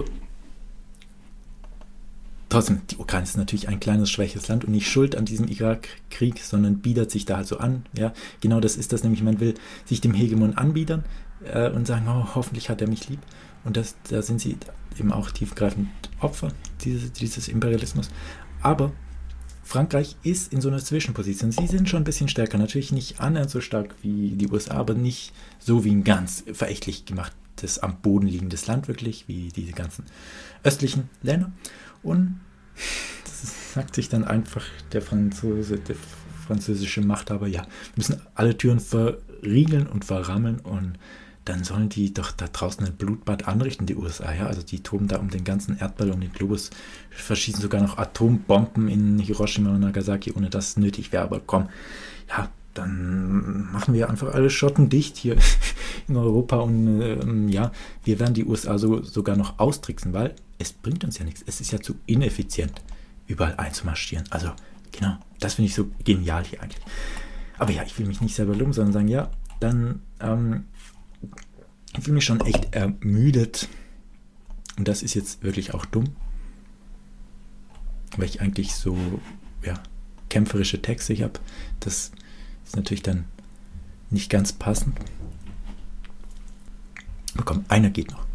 trotzdem, die Ukraine ist natürlich ein kleines, schwäches Land und nicht schuld an diesem Irakkrieg, sondern bietet sich da halt so an. Ja, genau das ist das, nämlich man will sich dem Hegemon anbiedern und sagen, oh, hoffentlich hat er mich lieb. Und da sind sie eben auch tiefgreifend Opfer dieses Imperialismus. Aber Frankreich ist in so einer Zwischenposition. Sie sind schon ein bisschen stärker, natürlich nicht annähernd so stark wie die USA, aber nicht so wie ein ganz verächtlich gemachtes, am Boden liegendes Land wirklich, wie diese ganzen östlichen Länder. Und das sagt sich dann einfach der französische Machthaber, ja, wir müssen alle Türen verriegeln und verrammeln und dann sollen die doch da draußen ein Blutbad anrichten, die USA, ja, also die toben da um den ganzen Erdball, um den Globus, verschießen sogar noch Atombomben in Hiroshima und Nagasaki, ohne dass es nötig wäre, aber komm, ja, dann machen wir einfach alle Schotten dicht hier in Europa und ja, wir werden die USA sogar noch austricksen, weil es bringt uns ja nichts. Es ist ja zu ineffizient, überall einzumarschieren. Also, genau, das finde ich so genial hier eigentlich. Aber ja, ich will mich nicht selber loben, sondern sagen, ja, dann, ich fühle mich schon echt ermüdet. Und das ist jetzt wirklich auch dumm. Weil ich eigentlich so, ja, kämpferische Texte ich habe. Das ist natürlich dann nicht ganz passend. Oh, komm, einer geht noch.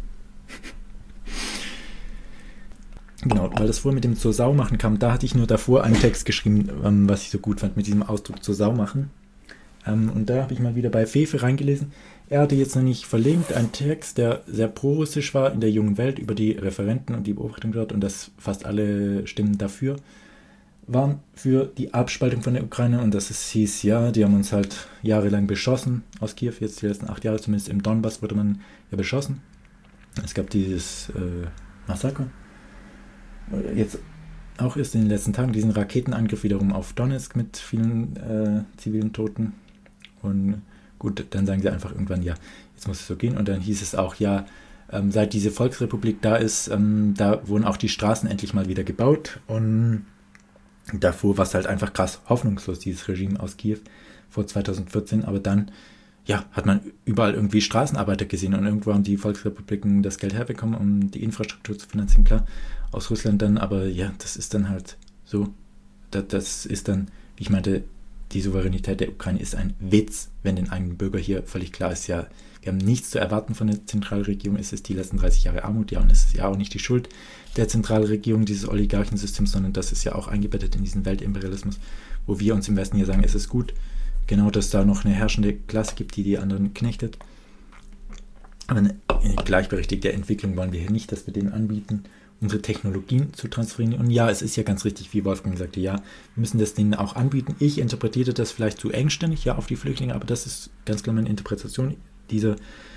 Genau, weil das vorher mit dem zur Sau machen kam, da hatte ich nur davor einen Text geschrieben, was ich so gut fand, mit diesem Ausdruck zur Sau machen. Und da habe ich mal wieder bei Fefe reingelesen. Er hatte jetzt noch nicht verlinkt einen Text, der sehr pro-russisch war in der Jungen Welt über die Referenten und die Beobachtung dort und dass fast alle Stimmen dafür waren für die Abspaltung von der Ukraine und dass es hieß, ja, die haben uns halt jahrelang beschossen aus Kiew, jetzt die letzten 8 Jahre, zumindest im Donbass wurde man ja beschossen. Es gab dieses Massaker. Jetzt auch erst in den letzten Tagen diesen Raketenangriff wiederum auf Donetsk mit vielen zivilen Toten. Und gut, dann sagen sie einfach irgendwann, ja, jetzt muss es so gehen. Und dann hieß es auch, ja, seit diese Volksrepublik da ist, da wurden auch die Straßen endlich mal wieder gebaut. Und davor war es halt einfach krass hoffnungslos, dieses Regime aus Kiew vor 2014. Aber dann, ja, hat man überall irgendwie Straßenarbeiter gesehen und irgendwo haben die Volksrepubliken das Geld herbekommen, um die Infrastruktur zu finanzieren, klar, aus Russland dann, aber ja, das ist dann halt so, das ist dann, wie ich meinte, die Souveränität der Ukraine ist ein Witz, wenn den eigenen Bürger hier völlig klar ist, ja, wir haben nichts zu erwarten von der Zentralregierung, es ist die letzten 30 Jahre Armut, ja, und es ist ja auch nicht die Schuld der Zentralregierung dieses Oligarchensystems, sondern das ist ja auch eingebettet in diesen Weltimperialismus, wo wir uns im Westen hier sagen, es ist gut, genau, dass da noch eine herrschende Klasse gibt, die die anderen knechtet. Aber eine gleichberechtigte Entwicklung wollen wir hier nicht, dass wir denen anbieten, unsere Technologien zu transferieren. Und ja, es ist ja ganz richtig, wie Wolfgang sagte, ja, wir müssen das denen auch anbieten. Ich interpretierte das vielleicht zu engständig, ja, auf die Flüchtlinge, aber das ist ganz klar meine Interpretation dieser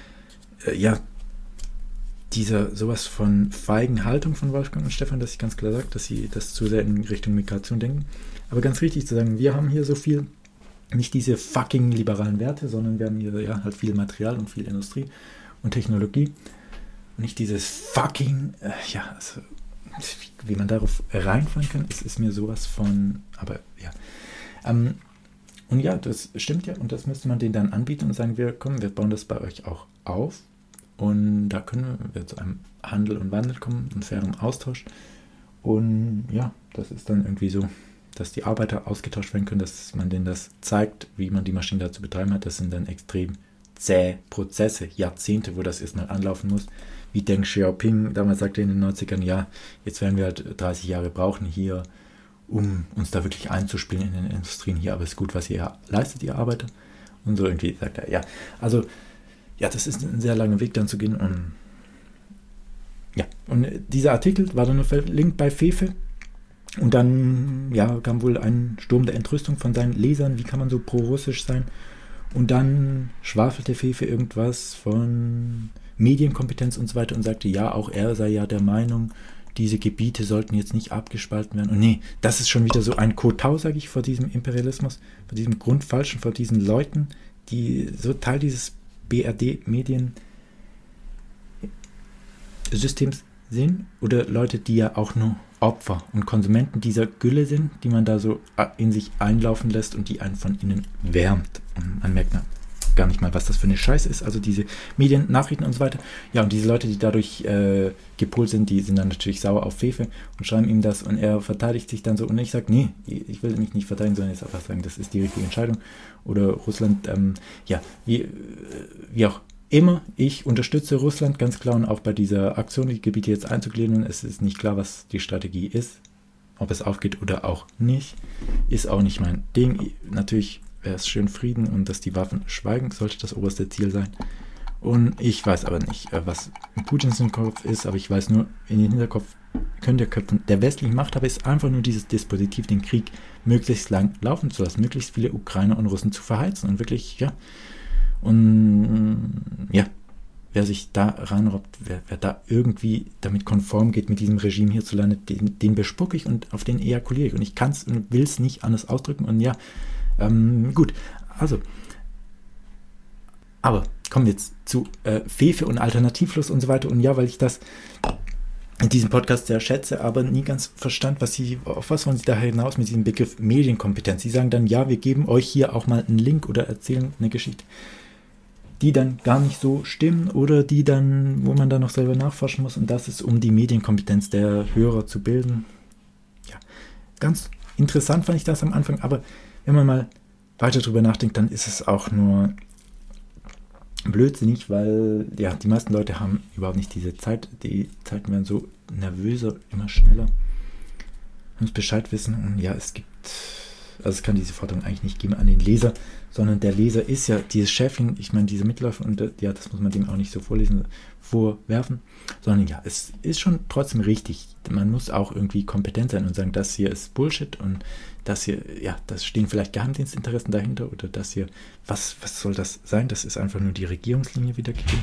sowas von feigen Haltung von Wolfgang und Stefan, dass ich ganz klar sage, dass sie das zu sehr in Richtung Migration denken. Aber ganz richtig zu sagen, wir haben hier so viel, nicht diese fucking liberalen Werte, sondern wir haben hier ja halt viel Material und viel Industrie und Technologie. Und nicht dieses fucking, also, wie man darauf reinfallen kann, es ist mir sowas von, aber ja. Und ja, das stimmt ja und das müsste man denen dann anbieten und sagen, wir bauen das bei euch auch auf und da können wir zu einem Handel und Wandel kommen, einen fairen Austausch und ja, das ist dann irgendwie so, dass die Arbeiter ausgetauscht werden können, dass man denen das zeigt, wie man die Maschine da zu betreiben hat. Das sind dann extrem zähe Prozesse, Jahrzehnte, wo das erstmal anlaufen muss. Wie Deng Xiaoping damals sagte in den 90ern, ja, jetzt werden wir halt 30 Jahre brauchen hier, um uns da wirklich einzuspielen in den Industrien hier, aber es ist gut, was ihr leistet, ihr Arbeiter. Und so irgendwie sagt er, ja, also, ja, das ist ein sehr langer Weg dann zu gehen. Und ja, und dieser Artikel war dann nur verlinkt bei Fefe. Und dann ja, kam wohl ein Sturm der Entrüstung von seinen Lesern, wie kann man so pro-russisch sein? Und dann schwafelte Fefe irgendwas von Medienkompetenz und so weiter und sagte, ja, auch er sei ja der Meinung, diese Gebiete sollten jetzt nicht abgespalten werden. Und nee, das ist schon wieder so ein Kotau, sage ich, vor diesem Imperialismus, vor diesem Grundfalschen, vor diesen Leuten, die so Teil dieses BRD-Mediensystems sind oder Leute, die ja auch nur Opfer und Konsumenten dieser Gülle sind, die man da so in sich einlaufen lässt und die einen von innen wärmt. Und man merkt gar nicht mal, was das für eine Scheiße ist. Also diese Medien, Nachrichten und so weiter. Ja, und diese Leute, die dadurch gepolt sind, die sind dann natürlich sauer auf Fefe und schreiben ihm das und er verteidigt sich dann so. Und ich sage, nee, ich will mich nicht verteidigen, sondern jetzt einfach sagen, das ist die richtige Entscheidung. Oder Russland, wie auch immer, ich unterstütze Russland ganz klar und auch bei dieser Aktion, die Gebiete jetzt einzugliedern. Es ist nicht klar, was die Strategie ist, ob es aufgeht oder auch nicht. Ist auch nicht mein Ding. Natürlich wäre es schön Frieden und dass die Waffen schweigen, sollte das oberste Ziel sein. Und ich weiß aber nicht, was in Putins Kopf ist, aber ich weiß nur, in den Hinterkopf können der Köpfe der westlichen Machthaber ist einfach nur dieses Dispositiv, den Krieg möglichst lang laufen zu lassen, möglichst viele Ukrainer und Russen zu verheizen und wirklich, ja, und ja, wer sich da reinrobbt, wer da irgendwie damit konform geht mit diesem Regime hierzulande, den bespucke ich und auf den ejakuliere ich. Und ich kann es und will es nicht anders ausdrücken. Und ja, gut, also, aber kommen wir jetzt zu Fefe und Alternativlos und so weiter. Und ja, weil ich das in diesem Podcast sehr schätze, aber nie ganz verstand, auf was wollen Sie da hinaus mit diesem Begriff Medienkompetenz. Sie sagen dann, ja, wir geben euch hier auch mal einen Link oder erzählen eine Geschichte, die dann gar nicht so stimmen oder die dann, wo man dann noch selber nachforschen muss und das ist, um die Medienkompetenz der Hörer zu bilden. Ja, ganz interessant fand ich das am Anfang, aber wenn man mal weiter drüber nachdenkt, dann ist es auch nur blödsinnig, weil ja, die meisten Leute haben überhaupt nicht diese Zeit. Die Zeiten werden so nervöser, immer schneller. Man muss Bescheid wissen und ja, es kann diese Forderung eigentlich nicht geben an den Leser, sondern der Leser ist ja dieses Schäfchen, ich meine diese Mitläufer und ja, das muss man dem auch nicht so vorwerfen, sondern ja, es ist schon trotzdem richtig. Man muss auch irgendwie kompetent sein und sagen, das hier ist Bullshit und das hier, ja, das stehen vielleicht Geheimdienstinteressen dahinter oder das hier, was soll das sein? Das ist einfach nur die Regierungslinie wiedergegeben.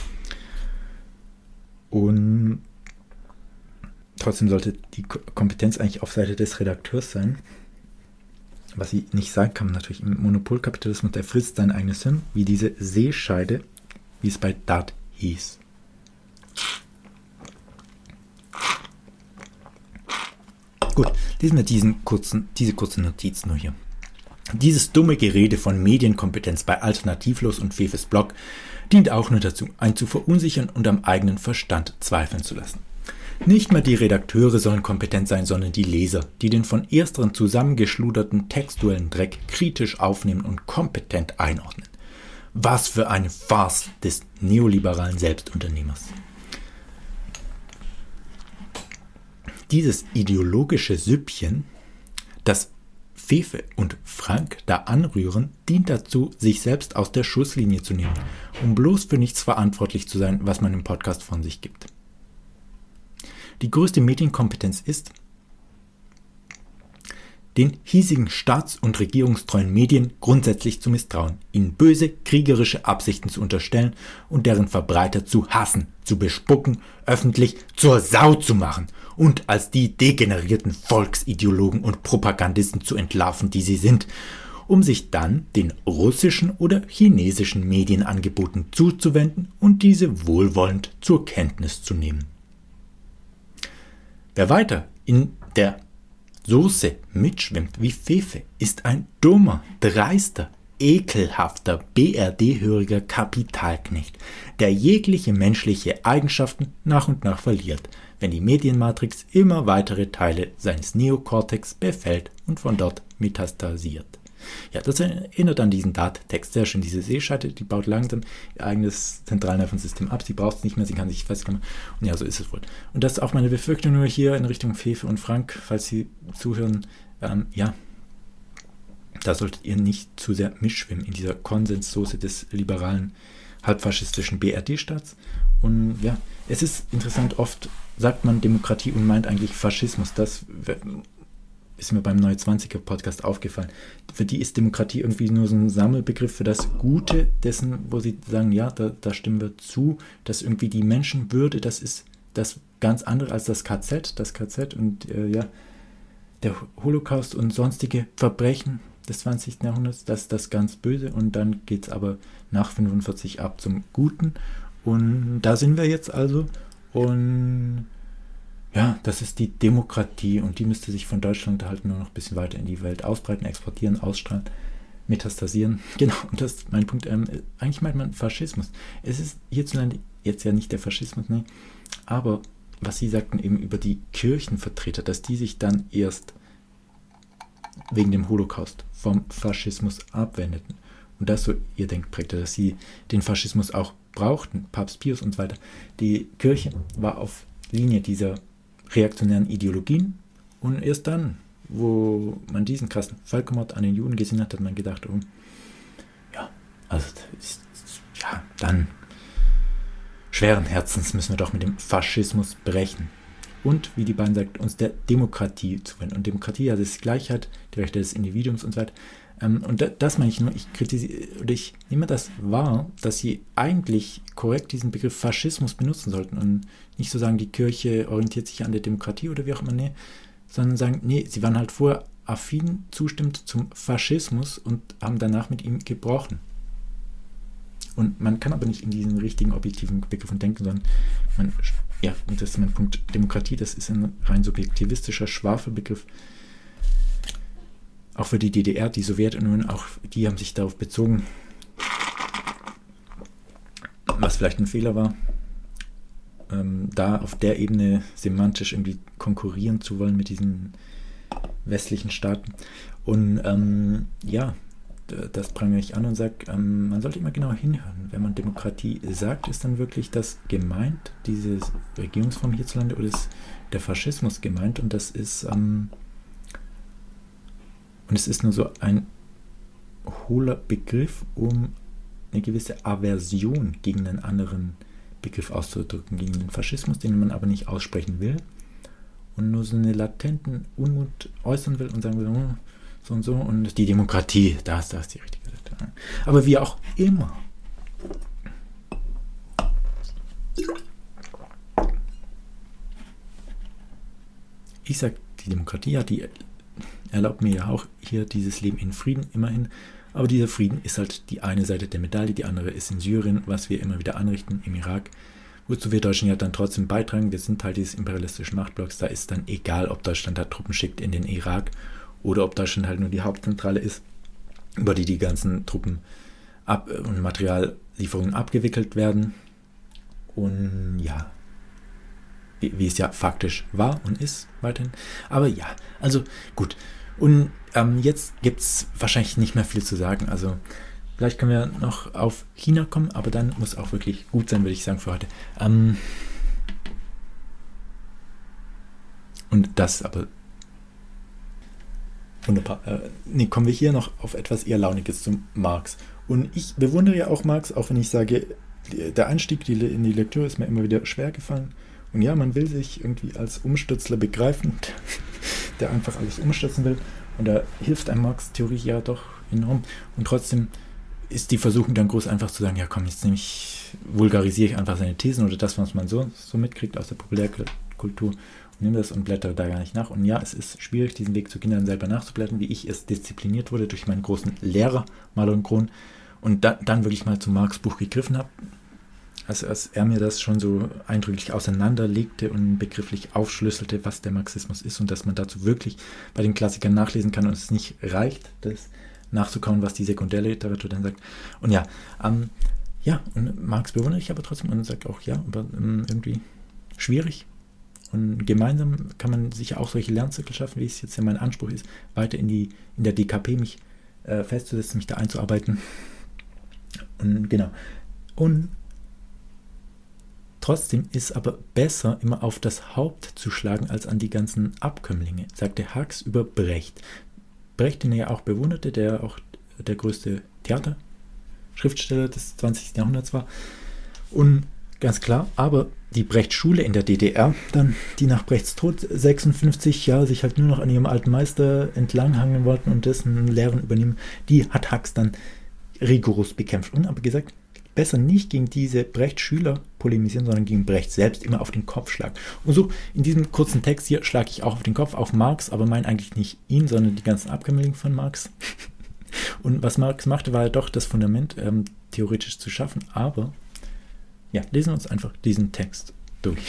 Und trotzdem sollte die Kompetenz eigentlich auf Seite des Redakteurs sein. Was sie nicht sagen kann, natürlich im Monopolkapitalismus, der frisst sein eigenes Hirn, wie diese Seescheide, wie es bei Dart hieß. Gut, lesen wir diese kurze Notiz nur hier. Dieses dumme Gerede von Medienkompetenz bei Alternativlos und Fefes Blog dient auch nur dazu, einen zu verunsichern und am eigenen Verstand zweifeln zu lassen. Nicht mehr die Redakteure sollen kompetent sein, sondern die Leser, die den von ersteren zusammengeschluderten textuellen Dreck kritisch aufnehmen und kompetent einordnen. Was für eine Farce des neoliberalen Selbstunternehmers. Dieses ideologische Süppchen, das Fefe und Frank da anrühren, dient dazu, sich selbst aus der Schusslinie zu nehmen, um bloß für nichts verantwortlich zu sein, was man im Podcast von sich gibt. Die größte Medienkompetenz ist, den hiesigen staats- und regierungstreuen Medien grundsätzlich zu misstrauen, ihnen böse, kriegerische Absichten zu unterstellen und deren Verbreiter zu hassen, zu bespucken, öffentlich zur Sau zu machen und als die degenerierten Volksideologen und Propagandisten zu entlarven, die sie sind, um sich dann den russischen oder chinesischen Medienangeboten zuzuwenden und diese wohlwollend zur Kenntnis zu nehmen. Wer weiter in der Soße mitschwimmt wie Fefe, ist ein dummer, dreister, ekelhafter, BRD-höriger Kapitalknecht, der jegliche menschliche Eigenschaften nach und nach verliert, wenn die Medienmatrix immer weitere Teile seines Neokortex befällt und von dort metastasiert. Ja, das erinnert an diesen Dart-Text sehr schön. Diese Seescheide, die baut langsam ihr eigenes Zentralnervensystem ab. Sie braucht es nicht mehr, sie kann sich festklammern. Und ja, so ist es wohl. Und das ist auch meine Befürchtung nur hier in Richtung Fefe und Frank, falls Sie zuhören. Ja, da solltet ihr nicht zu sehr mitschwimmen in dieser Konsenssoße des liberalen, halbfaschistischen BRD-Staats. Und ja, es ist interessant, oft sagt man Demokratie und meint eigentlich Faschismus. Das ist mir beim Neue 20er Podcast aufgefallen. Für die ist Demokratie irgendwie nur so ein Sammelbegriff für das Gute dessen, wo sie sagen, ja, da stimmen wir zu, dass irgendwie die Menschenwürde, das ist das ganz andere als das KZ. Das KZ und ja, der Holocaust und sonstige Verbrechen des 20. Jahrhunderts, das ist das ganz Böse und dann geht es aber nach 45 ab zum Guten und da sind wir jetzt also und ja, das ist die Demokratie und die müsste sich von Deutschland halt nur noch ein bisschen weiter in die Welt ausbreiten, exportieren, ausstrahlen, metastasieren. Genau, und das ist mein Punkt. Eigentlich meint man Faschismus. Es ist hierzulande jetzt ja nicht der Faschismus, ne? Aber was Sie sagten eben über die Kirchenvertreter, dass die sich dann erst wegen dem Holocaust vom Faschismus abwendeten. Und das so ihr Denkprägte, dass sie den Faschismus auch brauchten, Papst Pius und so weiter. Die Kirche war auf Linie dieser reaktionären Ideologien und erst dann, wo man diesen krassen Völkermord an den Juden gesehen hat, hat man gedacht, oh, ja, also ja, dann schweren Herzens müssen wir doch mit dem Faschismus brechen. Und, wie die beiden sagt, uns der Demokratie zuwenden. Und Demokratie, ja, das ist Gleichheit, die Rechte des Individuums und so weiter. Und das meine ich nur, ich kritisiere, oder ich nehme das wahr, dass sie eigentlich korrekt diesen Begriff Faschismus benutzen sollten und nicht so sagen, die Kirche orientiert sich an der Demokratie oder wie auch immer, nee, sondern sagen, nee, sie waren halt vorher affin, zustimmend zum Faschismus und haben danach mit ihm gebrochen. Und man kann aber nicht in diesen richtigen objektiven Begriffen denken, sondern ja, und das ist mein Punkt, Demokratie, das ist ein rein subjektivistischer Schwafelbegriff. Auch für die DDR, die Sowjetunion, auch die haben sich darauf bezogen, was vielleicht ein Fehler war, da auf der Ebene semantisch irgendwie konkurrieren zu wollen mit diesen westlichen Staaten. Und ja, das prangere ich an und sage, man sollte immer genau hinhören. Wenn man Demokratie sagt, ist dann wirklich das gemeint, diese Regierungsform hierzulande, oder ist der Faschismus gemeint? Und das ist und es ist nur so ein hohler Begriff, um eine gewisse Aversion gegen einen anderen Begriff auszudrücken, gegen den Faschismus, den man aber nicht aussprechen will und nur so einen latenten Unmut äußern will und sagen will, so und so, und die Demokratie, da ist die richtige Seite. Aber wie auch immer. Ich sage, die Demokratie, ja, die erlaubt mir ja auch hier dieses Leben in Frieden, immerhin. Aber dieser Frieden ist halt die eine Seite der Medaille, die andere ist in Syrien, was wir immer wieder anrichten, im Irak. Wozu wir Deutschen ja dann trotzdem beitragen, wir sind Teil dieses imperialistischen Machtblocks, da ist dann egal, ob Deutschland da Truppen schickt in den Irak oder ob Deutschland halt nur die Hauptzentrale ist, über die ganzen Truppen und Materiallieferungen abgewickelt werden. Und ja, wie es ja faktisch war und ist weiterhin. Aber ja, also gut. Und jetzt gibt es wahrscheinlich nicht mehr viel zu sagen. Also vielleicht können wir noch auf China kommen, aber dann muss auch wirklich gut sein, würde ich sagen, für heute. Und das aber wunderbar. Kommen wir hier noch auf etwas eher Launiges zum Marx. Und ich bewundere ja auch Marx, auch wenn ich sage, der Einstieg in die Lektüre ist mir immer wieder schwer gefallen. Und ja, man will sich irgendwie als Umstürzler begreifen, der einfach alles umstürzen will. Und da hilft einem Marx-Theorie ja doch enorm. Und trotzdem ist die Versuchung dann groß, einfach zu sagen, ja komm, jetzt vulgarisiere ich einfach seine Thesen oder das, was man so mitkriegt aus der Populärkultur, und nehme das und blättere da gar nicht nach. Und ja, es ist schwierig, diesen Weg zu Kindern selber nachzublättern, wie ich es diszipliniert wurde durch meinen großen Lehrer, Marlon Krohn, und dann wirklich mal zum Marx-Buch gegriffen habe. Also als er mir das schon so eindrücklich auseinanderlegte und begrifflich aufschlüsselte, was der Marxismus ist und dass man dazu wirklich bei den Klassikern nachlesen kann und es nicht reicht, das nachzukauen, was die Sekundärliteratur dann sagt. Und ja, und Marx bewundere ich aber trotzdem und sage auch, ja, aber irgendwie schwierig. Und gemeinsam kann man sicher auch solche Lernzirkel schaffen, wie es jetzt ja mein Anspruch ist, weiter in der DKP mich festzusetzen, mich da einzuarbeiten. Und genau. Und trotzdem ist aber besser, immer auf das Haupt zu schlagen, als an die ganzen Abkömmlinge, sagte Hux über Brecht. Brecht, den er ja auch bewunderte, der auch der größte Theaterschriftsteller des 20. Jahrhunderts war. Und ganz klar, aber die Brecht-Schule in der DDR, dann, die nach Brechts Tod 56 Jahre sich halt nur noch an ihrem alten Meister entlanghangeln wollten und dessen Lehren übernehmen, die hat Hux dann rigoros bekämpft und aber gesagt, besser nicht gegen diese Brecht-Schüler polemisieren, sondern gegen Brecht selbst immer auf den Kopf schlagen. Und so in diesem kurzen Text hier schlage ich auch auf den Kopf, auf Marx, aber meine eigentlich nicht ihn, sondern die ganzen Abkömmlinge von Marx. Und was Marx machte, war ja doch das Fundament theoretisch zu schaffen, aber ja, lesen wir uns einfach diesen Text durch.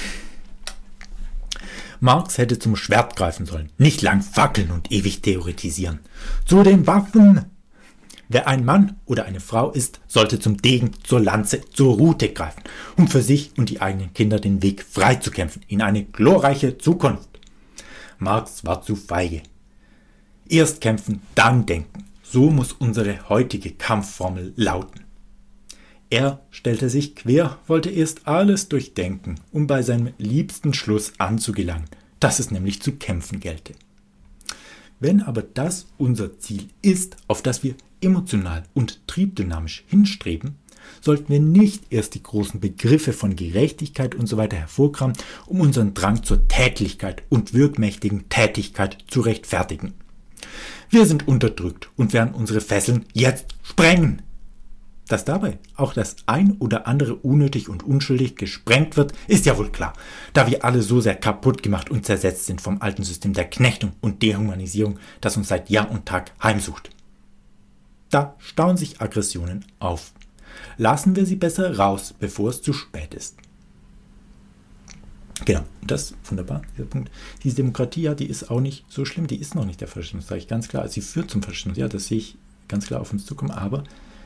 Marx hätte zum Schwert greifen sollen, nicht lang fackeln und ewig theoretisieren. Zu den Waffen! Wer ein Mann oder eine Frau ist, sollte zum Degen, zur Lanze, zur Rute greifen, um für sich und die eigenen Kinder den Weg frei zu kämpfen in eine glorreiche Zukunft. Marx war zu feige. Erst kämpfen, dann denken. So muss unsere heutige Kampfformel lauten. Er stellte sich quer, wollte erst alles durchdenken, um bei seinem liebsten Schluss anzugelangen, dass es nämlich zu kämpfen gelte. Wenn aber das unser Ziel ist, auf das wir emotional und triebdynamisch hinstreben, sollten wir nicht erst die großen Begriffe von Gerechtigkeit und so weiter hervorkramen, um unseren Drang zur Tätlichkeit und wirkmächtigen Tätigkeit zu rechtfertigen. Wir sind unterdrückt und werden unsere Fesseln jetzt sprengen. Dass dabei auch das ein oder andere unnötig und unschuldig gesprengt wird, ist ja wohl klar, da wir alle so sehr kaputt gemacht und zersetzt sind vom alten System der Knechtung und Dehumanisierung, das uns seit Jahr und Tag heimsucht. Da stauen sich Aggressionen auf. Lassen wir sie besser raus, bevor es zu spät ist. Genau, das ist wunderbar, dieser Punkt. Diese Demokratie, ja, die ist auch nicht so schlimm, die ist noch nicht der Faschismus, sage ich ganz klar. Sie führt zum Faschismus, ja, das sehe ich ganz klar auf uns zukommen, aber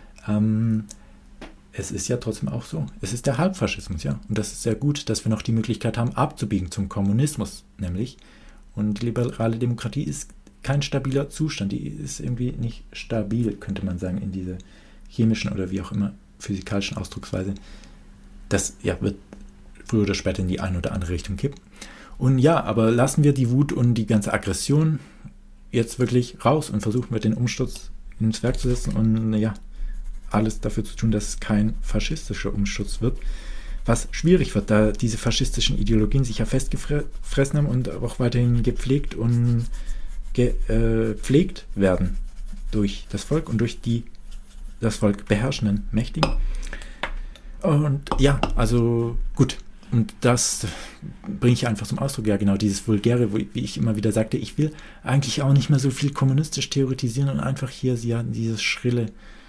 es ist ja trotzdem auch so. Es ist der Halbfaschismus, ja. Und das ist sehr gut, dass wir noch die Möglichkeit haben, abzubiegen zum Kommunismus, nämlich. Und die liberale Demokratie ist kein stabiler Zustand. Die ist irgendwie nicht stabil, könnte man sagen, in dieser chemischen oder wie auch immer physikalischen Ausdrucksweise. Das wird früher oder später in die eine oder andere Richtung kippen. Und ja, aber lassen wir die Wut und die ganze Aggression jetzt wirklich raus und versuchen wir den Umsturz ins Werk zu setzen und alles dafür zu tun, dass es kein faschistischer Umsturz wird. Was schwierig wird, da diese faschistischen Ideologien sich ja festgefressen haben und auch weiterhin gepflegt und gepflegt werden durch das Volk und durch die das Volk beherrschenden Mächtigen. Und ja, also gut. Und das bringe ich einfach zum Ausdruck. Ja, genau, dieses Vulgäre, wie ich immer wieder sagte, ich will eigentlich auch nicht mehr so viel kommunistisch theoretisieren und einfach hier dieses schrille,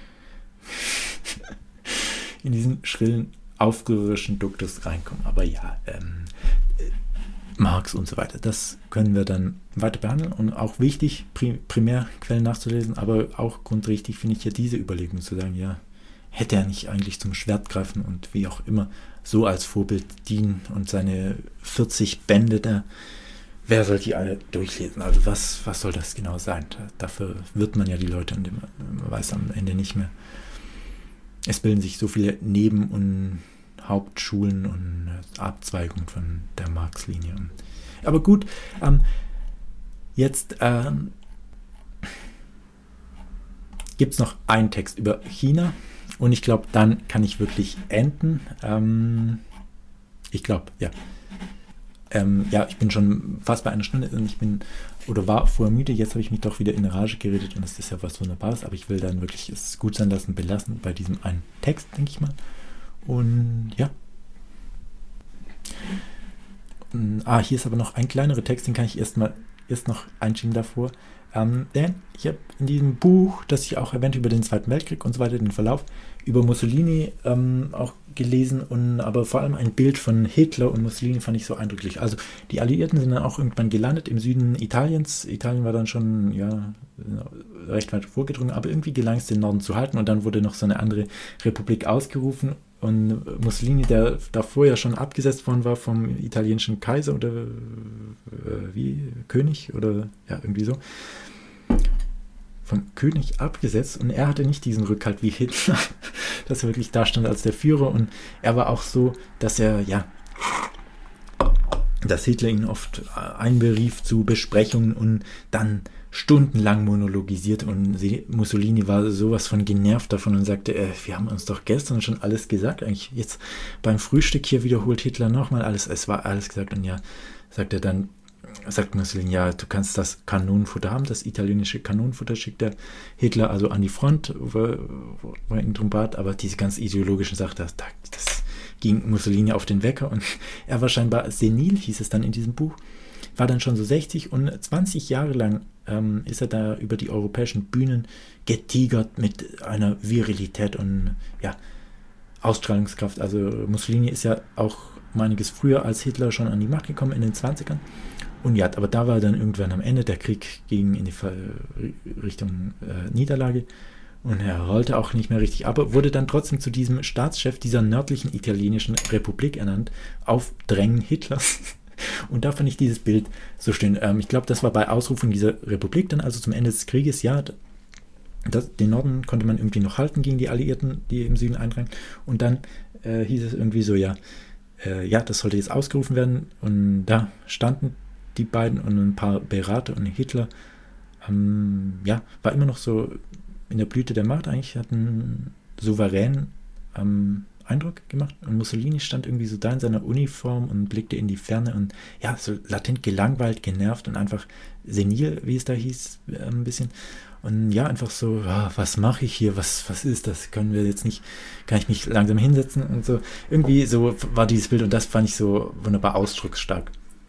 in diesen schrillen, aufrührerischen Duktus reinkommen. Aber ja, Marx und so weiter, das können wir dann weiter behandeln und auch wichtig, Primärquellen nachzulesen, aber auch grundrichtig finde ich ja diese Überlegung zu sagen, ja, hätte er nicht eigentlich zum Schwert greifen und wie auch immer so als Vorbild dienen und seine 40 Bände da, wer soll die alle durchlesen? Also was soll das genau sein? Dafür wird man ja die Leute und man weiß am Ende nicht mehr. Es bilden sich so viele Neben- und Hauptschulen und Abzweigungen von der Marx-Linie. Aber gut, jetzt gibt es noch einen Text über China. Und ich glaube, dann kann ich wirklich enden. Ich glaube, ja. Ich bin schon fast bei einer Stunde und war vorher müde. Jetzt habe ich mich doch wieder in Rage geredet und das ist ja was Wunderbares. Aber ich will dann wirklich es gut sein lassen, belassen bei diesem einen Text, denke ich mal. Und ja. Hier ist aber noch ein kleinerer Text, den kann ich erst noch einschieben davor. Denn ich habe in diesem Buch, das ich auch erwähnte über den Zweiten Weltkrieg und so weiter, den Verlauf, über Mussolini auch gelesen und aber vor allem ein Bild von Hitler und Mussolini fand ich so eindrücklich. Also die Alliierten sind dann auch irgendwann gelandet im Süden Italiens. Italien war dann schon recht weit vorgedrungen, aber irgendwie gelang es den Norden zu halten und dann wurde noch so eine andere Republik ausgerufen und Mussolini, der davor ja schon abgesetzt worden war vom italienischen Kaiser oder König oder ja, irgendwie so, vom König abgesetzt und er hatte nicht diesen Rückhalt wie Hitler, dass er wirklich da stand als der Führer und er war auch so, dass dass Hitler ihn oft einberief zu Besprechungen und dann stundenlang monologisiert und Mussolini war sowas von genervt davon und sagte, wir haben uns doch gestern schon alles gesagt, eigentlich jetzt beim Frühstück hier wiederholt Hitler nochmal alles, es war alles gesagt und ja, sagt Mussolini, ja, du kannst das Kanonenfutter haben, das italienische Kanonenfutter schickt der Hitler also an die Front, wo er ihn drum bat, aber diese ganz ideologischen Sachen, das ging Mussolini auf den Wecker und er war scheinbar senil, hieß es dann in diesem Buch, war dann schon so 60 und 20 Jahre lang ist er da über die europäischen Bühnen getigert mit einer Virilität und ja, Ausstrahlungskraft. Also Mussolini ist ja auch einiges früher als Hitler schon an die Macht gekommen, in den 20ern. Und ja, aber da war dann irgendwann am Ende, der Krieg ging in die Richtung Niederlage und er rollte auch nicht mehr richtig, aber wurde dann trotzdem zu diesem Staatschef dieser nördlichen italienischen Republik ernannt, auf Drängen Hitlers. Und da fand ich dieses Bild so schön. Ich glaube, das war bei Ausrufung dieser Republik dann, also zum Ende des Krieges, ja, den Norden konnte man irgendwie noch halten gegen die Alliierten, die im Süden eindrangen. Und dann hieß es irgendwie so, das sollte jetzt ausgerufen werden. Und da standen die beiden und ein paar Berater und Hitler, war immer noch so in der Blüte der Macht, eigentlich hat einen souveränen Eindruck gemacht und Mussolini stand irgendwie so da in seiner Uniform und blickte in die Ferne und ja, so latent gelangweilt, genervt und einfach senil, wie es da hieß, ein bisschen. Und ja, einfach so, was mache ich hier, was ist das, kann ich mich langsam hinsetzen und so. Irgendwie so war dieses Bild und das fand ich so wunderbar ausdrucksstark.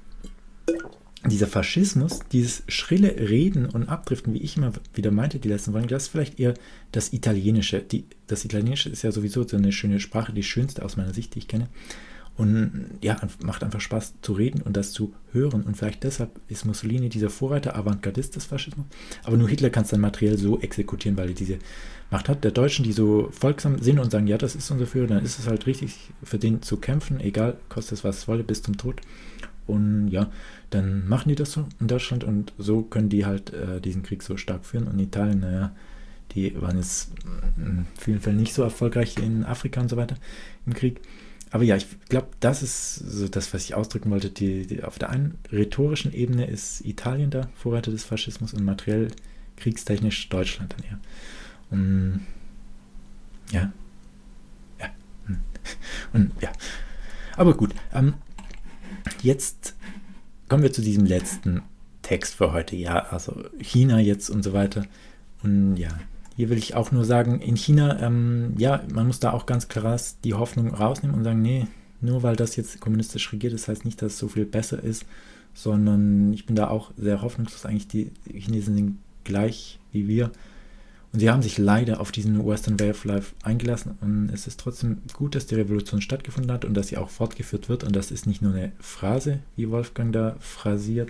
Dieser Faschismus, dieses schrille Reden und Abdriften, wie ich immer wieder meinte, die letzten Wochen, das ist vielleicht eher das Italienische. Das Italienische ist ja sowieso so eine schöne Sprache, die schönste aus meiner Sicht, die ich kenne. Und ja, macht einfach Spaß zu reden und das zu hören. Und vielleicht deshalb ist Mussolini dieser Vorreiter, Avantgardist des Faschismus. Aber nur Hitler kann es dann materiell so exekutieren, weil er diese Macht hat. Der Deutschen, die so folgsam sind und sagen, ja, das ist unser Führer, dann ist es halt richtig, für den zu kämpfen, egal, kostet es was es wolle, bis zum Tod. Und ja, dann machen die das so in Deutschland und so können die halt diesen Krieg so stark führen. Und Italien, naja, die waren jetzt in vielen Fällen nicht so erfolgreich in Afrika und so weiter im Krieg. Aber ja, ich glaube, das ist so das, was ich ausdrücken wollte. Auf der einen rhetorischen Ebene ist Italien da, Vorreiter des Faschismus, und materiell kriegstechnisch Deutschland dann eher. Und ja. Und ja. Aber gut, jetzt kommen wir zu diesem letzten Text für heute. Ja, also China jetzt und so weiter. Und ja, hier will ich auch nur sagen, in China, ja, man muss da auch ganz klar die Hoffnung rausnehmen und sagen, nee, nur weil das jetzt kommunistisch regiert, das heißt nicht, dass es so viel besser ist, sondern ich bin da auch sehr hoffnungslos. Eigentlich die Chinesen sind gleich wie wir. Und sie haben sich leider auf diesen Western Way of Life eingelassen. Und es ist trotzdem gut, dass die Revolution stattgefunden hat und dass sie auch fortgeführt wird. Und das ist nicht nur eine Phrase, wie Wolfgang da phrasiert,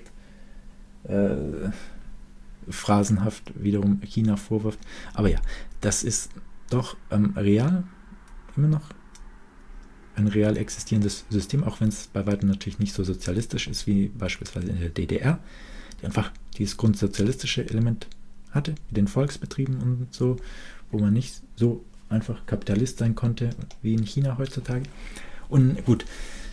phrasenhaft wiederum China vorwirft. Aber ja, das ist doch real, immer noch ein real existierendes System, auch wenn es bei weitem natürlich nicht so sozialistisch ist wie beispielsweise in der DDR, die einfach dieses grundsozialistische Element hatte, mit den Volksbetrieben und so, wo man nicht so einfach Kapitalist sein konnte wie in China heutzutage. Und gut,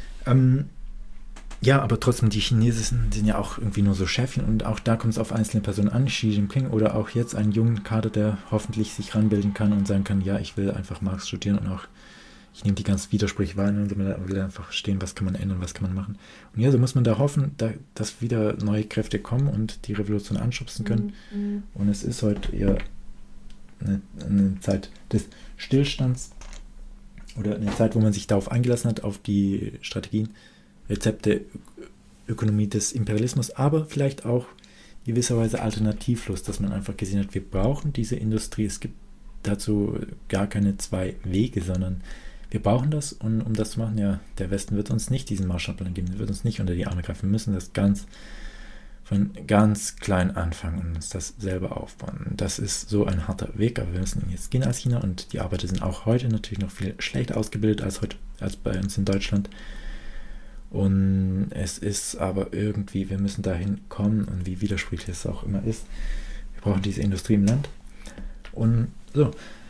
ja, aber trotzdem, die Chinesen sind ja auch irgendwie nur so Chefchen und auch da kommt es auf einzelne Personen an, Xi Jinping oder auch jetzt einen jungen Kader, der hoffentlich sich ranbilden kann und sagen kann, ja, ich will einfach Marx studieren und auch ich nehme die ganzen Widersprüche wahr und will einfach verstehen, was kann man ändern, was kann man machen. Und ja, so muss man da hoffen, dass wieder neue Kräfte kommen und die Revolution anschubsen können. Und es ist heute eher eine Zeit des Stillstands oder eine Zeit, wo man sich darauf eingelassen hat, auf die Strategien, Rezepte, Ökonomie des Imperialismus, aber vielleicht auch gewisserweise alternativlos, dass man einfach gesehen hat, wir brauchen diese Industrie. Es gibt dazu gar keine zwei Wege, sondern wir brauchen das, und um das zu machen, ja, der Westen wird uns nicht diesen Marshallplan geben, wird uns nicht unter die Arme greifen. Wir müssen das von ganz klein anfangen und uns das selber aufbauen. Das ist so ein harter Weg, aber wir müssen jetzt gehen als China, und die Arbeiter sind auch heute natürlich noch viel schlechter ausgebildet als bei uns in Deutschland. Und es ist aber irgendwie, wir müssen dahin kommen, und wie widersprüchlich es auch immer ist, wir brauchen diese Industrie im Land. Und so.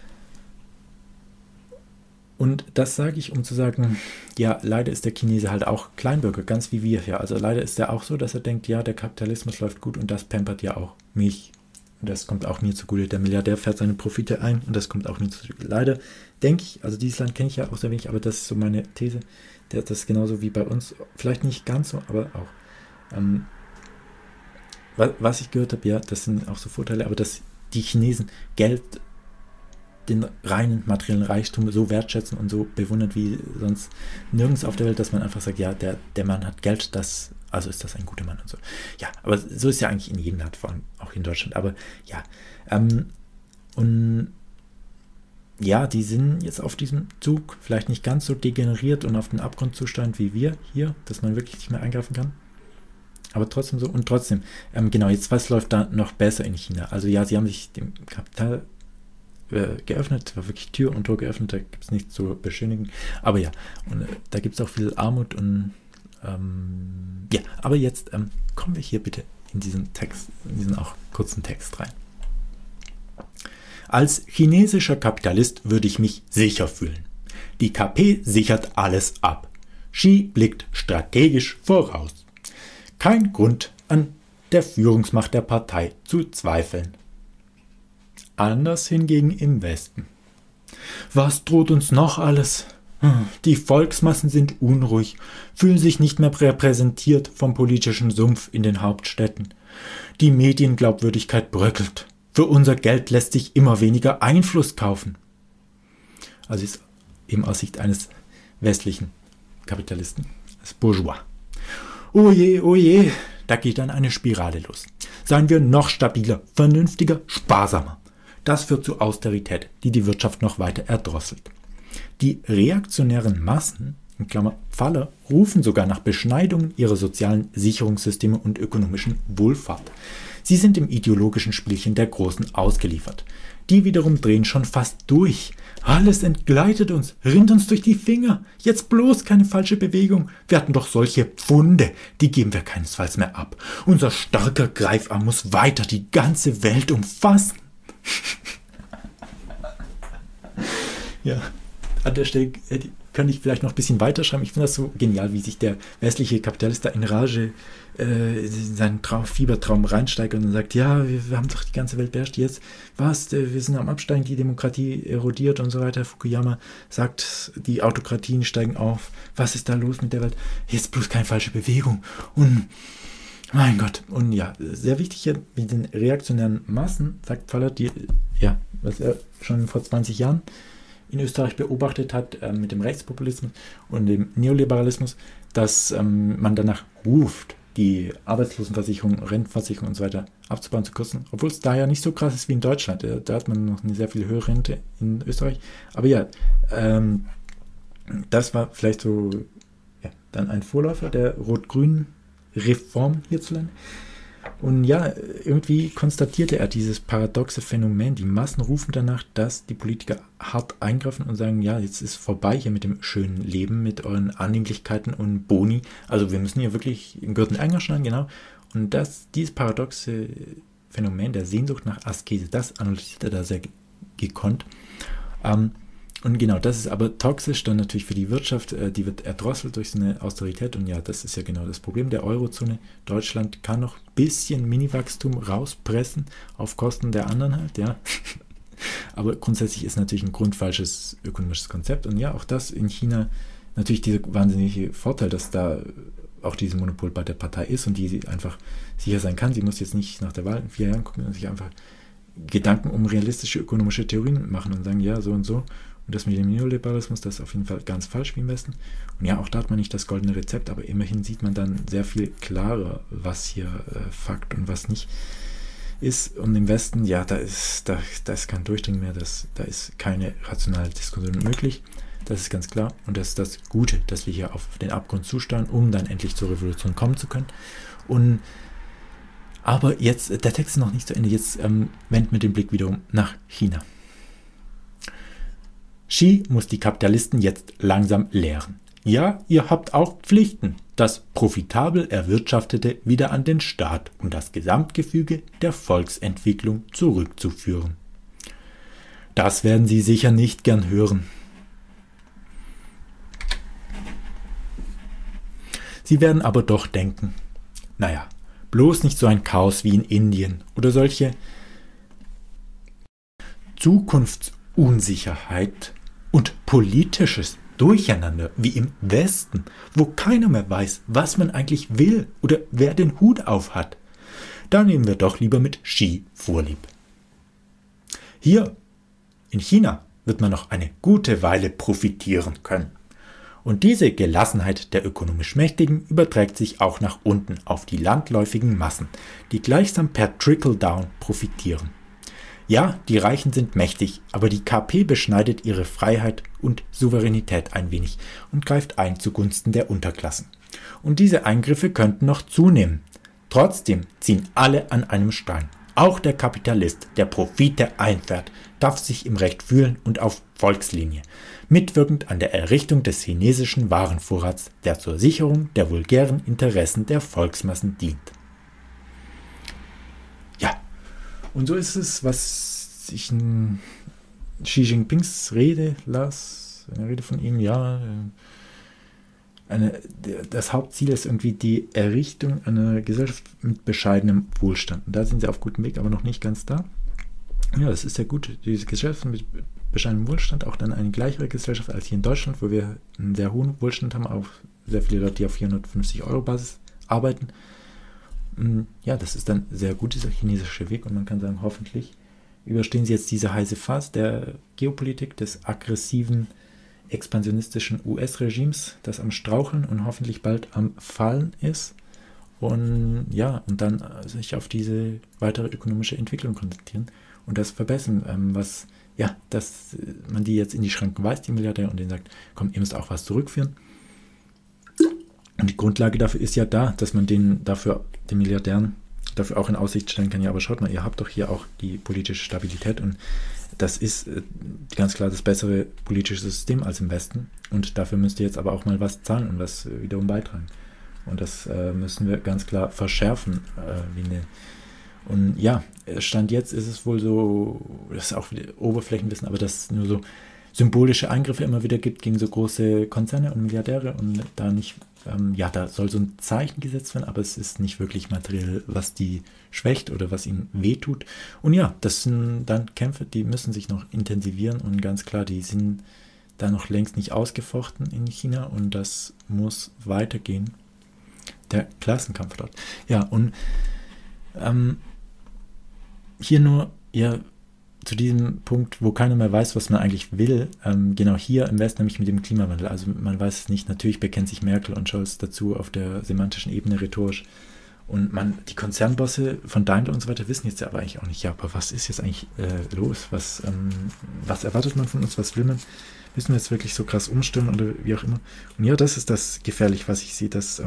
Und das sage ich, um zu sagen, ja, leider ist der Chinese halt auch Kleinbürger, ganz wie wir hier. Also leider ist er auch so, dass er denkt, ja, der Kapitalismus läuft gut und das pampert ja auch mich. Und das kommt auch mir zugute. Der Milliardär fährt seine Profite ein und das kommt auch mir zugute. Leider denke ich, also dieses Land kenne ich ja auch sehr wenig, aber das ist so meine These, das ist genauso wie bei uns, vielleicht nicht ganz so, aber auch. Was ich gehört habe, ja, das sind auch so Vorteile, aber dass die Chinesen Geld, den reinen materiellen Reichtum so wertschätzen und so bewundern wie sonst nirgends auf der Welt, dass man einfach sagt, ja, der Mann hat Geld, also ist das ein guter Mann und so. Ja, aber so ist ja eigentlich in jedem Land, vor allem auch in Deutschland. Aber ja, und ja, die sind jetzt auf diesem Zug vielleicht nicht ganz so degeneriert und auf den Abgrundzustand wie wir hier, dass man wirklich nicht mehr eingreifen kann. Aber trotzdem so, und trotzdem, genau, jetzt was läuft da noch besser in China? Also ja, sie haben sich dem Kapital geöffnet, war wirklich Tür und Tor geöffnet, da gibt es nichts zu beschönigen. Aber ja, und da gibt es auch viel Armut und ja, aber jetzt kommen wir hier bitte in diesen Text, in diesen auch kurzen Text rein. Als chinesischer Kapitalist würde ich mich sicher fühlen. Die KP sichert alles ab. Xi blickt strategisch voraus. Kein Grund, an der Führungsmacht der Partei zu zweifeln. Anders hingegen im Westen. Was droht uns noch alles? Die Volksmassen sind unruhig, fühlen sich nicht mehr repräsentiert vom politischen Sumpf in den Hauptstädten. Die Medienglaubwürdigkeit bröckelt. Für unser Geld lässt sich immer weniger Einfluss kaufen. Also ist eben aus Sicht eines westlichen Kapitalisten, als Bourgeois. Oje, da geht dann eine Spirale los. Seien wir noch stabiler, vernünftiger, sparsamer. Das führt zu Austerität, die die Wirtschaft noch weiter erdrosselt. Die reaktionären Massen, in Klammer Pfaller, rufen sogar nach Beschneidungen ihrer sozialen Sicherungssysteme und ökonomischen Wohlfahrt. Sie sind im ideologischen Spielchen der Großen ausgeliefert. Die wiederum drehen schon fast durch. Alles entgleitet uns, rinnt uns durch die Finger. Jetzt bloß keine falsche Bewegung. Wir hatten doch solche Pfunde, die geben wir keinesfalls mehr ab. Unser starker Greifarm muss weiter die ganze Welt umfassen. Ja, an der Stelle kann ich vielleicht noch ein bisschen weiterschreiben. Ich finde das so genial, wie sich der westliche Kapitalist da in Rage in seinen Fiebertraum reinsteigt und dann sagt, ja, wir haben doch die ganze Welt beherrscht jetzt. Was? Wir sind am Absteigen, die Demokratie erodiert und so weiter. Fukuyama sagt, die Autokratien steigen auf. Was ist da los mit der Welt? Jetzt bloß keine falsche Bewegung. Und mein Gott. Und ja, sehr wichtig hier mit den reaktionären Massen, sagt Faller, was er schon vor 20 Jahren in Österreich beobachtet hat, mit dem Rechtspopulismus und dem Neoliberalismus, dass man danach ruft, die Arbeitslosenversicherung, Rentenversicherung und so weiter abzubauen, zu kürzen, obwohl es da ja nicht so krass ist wie in Deutschland. Da hat man noch eine sehr viel höhere Rente in Österreich. Aber ja, das war vielleicht so dann ein Vorläufer der rot-grünen Reform hierzulande. Und ja, irgendwie konstatierte er dieses paradoxe Phänomen. Die Massen rufen danach, dass die Politiker hart eingreifen und sagen, ja, jetzt ist vorbei hier mit dem schönen Leben, mit euren Annehmlichkeiten und Boni. Also wir müssen hier wirklich im Gürtel eingeschlagen, genau. Und dieses paradoxe Phänomen der Sehnsucht nach Askese, das analysiert er da sehr gekonnt. Und genau, das ist aber toxisch dann natürlich für die Wirtschaft, die wird erdrosselt durch so eine Austerität und ja, das ist ja genau das Problem der Eurozone. Deutschland kann noch ein bisschen Mini-Wachstum rauspressen auf Kosten der anderen halt, ja. Aber grundsätzlich ist natürlich ein grundfalsches ökonomisches Konzept und ja, auch das in China natürlich dieser wahnsinnige Vorteil, dass da auch dieses Monopol bei der Partei ist und die einfach sicher sein kann. Sie muss jetzt nicht nach der Wahl in 4 Jahren gucken und sich einfach Gedanken um realistische ökonomische Theorien machen und sagen, ja, so und so. Und das mit dem Neoliberalismus, das ist auf jeden Fall ganz falsch wie im Westen. Und ja, auch da hat man nicht das goldene Rezept, aber immerhin sieht man dann sehr viel klarer, was hier Fakt und was nicht ist. Und im Westen, ja, da ist kein Durchdringen mehr, da ist keine rationale Diskussion möglich. Das ist ganz klar. Und das ist das Gute, dass wir hier auf den Abgrund zusteuern, um dann endlich zur Revolution kommen zu können. Aber jetzt, der Text ist noch nicht zu Ende, jetzt wenden wir den Blick wiederum nach China. Xi muss die Kapitalisten jetzt langsam lehren. Ja, ihr habt auch Pflichten, das profitabel Erwirtschaftete wieder an den Staat und das Gesamtgefüge der Volksentwicklung zurückzuführen. Das werden Sie sicher nicht gern hören. Sie werden aber doch denken, naja, bloß nicht so ein Chaos wie in Indien oder solche Zukunftsunsicherheit und politisches Durcheinander wie im Westen, wo keiner mehr weiß, was man eigentlich will oder wer den Hut auf hat. Da nehmen wir doch lieber mit Xi Vorlieb. Hier in China wird man noch eine gute Weile profitieren können. Und diese Gelassenheit der ökonomisch Mächtigen überträgt sich auch nach unten auf die landläufigen Massen, die gleichsam per Trickle-Down profitieren. Ja, die Reichen sind mächtig, aber die KP beschneidet ihre Freiheit und Souveränität ein wenig und greift ein zugunsten der Unterklassen. Und diese Eingriffe könnten noch zunehmen. Trotzdem ziehen alle an einem Strang. Auch der Kapitalist, der Profite einfährt, darf sich im Recht fühlen und auf Volkslinie, mitwirkend an der Errichtung des chinesischen Warenvorrats, der zur Sicherung der vulgären Interessen der Volksmassen dient. Ja, und so ist es, was ich in Xi Jinpings Rede las, eine Rede von ihm, ja, das Hauptziel ist irgendwie die Errichtung einer Gesellschaft mit bescheidenem Wohlstand. Und da sind sie auf gutem Weg, aber noch nicht ganz da. Ja, das ist ja gut, diese Gesellschaft mit bescheidenem Wohlstand, auch dann eine gleichere Gesellschaft als hier in Deutschland, wo wir einen sehr hohen Wohlstand haben, auch sehr viele Leute, die auf 450-Euro-Basis arbeiten. Ja, das ist dann sehr gut, dieser chinesische Weg, und man kann sagen, hoffentlich überstehen sie jetzt diese heiße Phase der Geopolitik, des aggressiven, expansionistischen US-Regimes, das am Straucheln und hoffentlich bald am Fallen ist. Und ja, und dann sich auf diese weitere ökonomische Entwicklung konzentrieren und das verbessern, dass man die jetzt in die Schranken weist, die Milliardäre, und denen sagt, komm, ihr müsst auch was zurückführen. Und die Grundlage dafür ist ja da, dass man den Milliardären dafür auch in Aussicht stellen kann, ja, aber schaut mal, ihr habt doch hier auch die politische Stabilität und das ist ganz klar das bessere politische System als im Westen und dafür müsst ihr jetzt aber auch mal was zahlen und was wiederum beitragen. Und das müssen wir ganz klar verschärfen. Und ja, Stand jetzt ist es wohl so, das ist auch wieder Oberflächenwissen, aber dass es nur so symbolische Eingriffe immer wieder gibt gegen so große Konzerne und Milliardäre und da nicht, da soll so ein Zeichen gesetzt werden, aber es ist nicht wirklich materiell, was die schwächt oder was ihnen wehtut. Und ja, das sind dann Kämpfe, die müssen sich noch intensivieren und ganz klar, die sind da noch längst nicht ausgefochten in China und das muss weitergehen. Der Klassenkampf dort. Ja, und hier nur, ja, zu diesem Punkt, wo keiner mehr weiß, was man eigentlich will, genau hier im Westen nämlich mit dem Klimawandel. Also man weiß es nicht, natürlich bekennt sich Merkel und Scholz dazu auf der semantischen Ebene rhetorisch. Und die Konzernbosse von Daimler und so weiter wissen jetzt ja aber eigentlich auch nicht, ja, aber was ist jetzt eigentlich los? Was erwartet man von uns? Was will man? Müssen wir jetzt wirklich so krass umstellen oder wie auch immer? Und ja, das ist das gefährlich, was ich sehe, dass,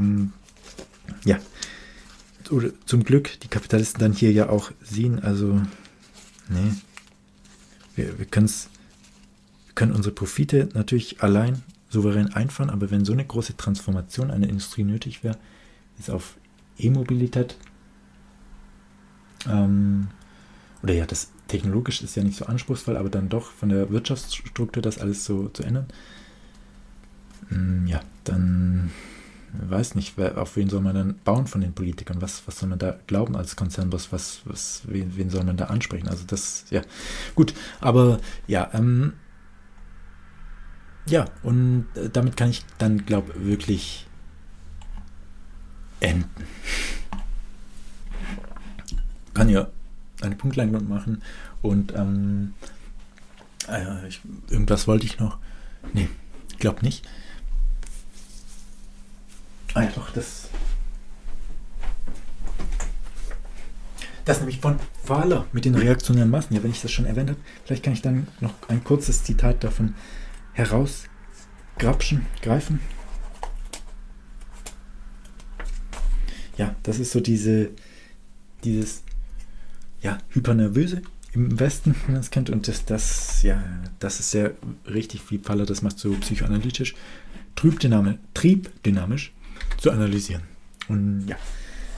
oder zum Glück die Kapitalisten dann hier ja auch sehen, also, nee, wir können unsere Profite natürlich allein souverän einfahren, aber wenn so eine große Transformation einer Industrie nötig wäre, ist auf E-Mobilität, oder ja, das technologisch ist ja nicht so anspruchsvoll, aber dann doch von der Wirtschaftsstruktur das alles so zu ändern, ja, dann weiß nicht, auf wen soll man dann bauen von den Politikern, was soll man da glauben als Konzernboss, wen soll man da ansprechen, also das, ja, gut, aber ja, und damit kann ich dann, glaube ich, wirklich enden. Kann ja eine Punktlandung machen und irgendwas wollte ich noch, nee, ich glaube nicht. Ah ja, doch, das nämlich von Wahler mit den reaktionären Massen. Ja, wenn ich das schon erwähnt habe, vielleicht kann ich dann noch ein kurzes Zitat davon greifen. Ja, das ist so dieses Hypernervöse im Westen, wenn man das kennt. Und das ist sehr richtig, wie Pfaller das macht, so psychoanalytisch, triebdynamisch zu analysieren. Und ja.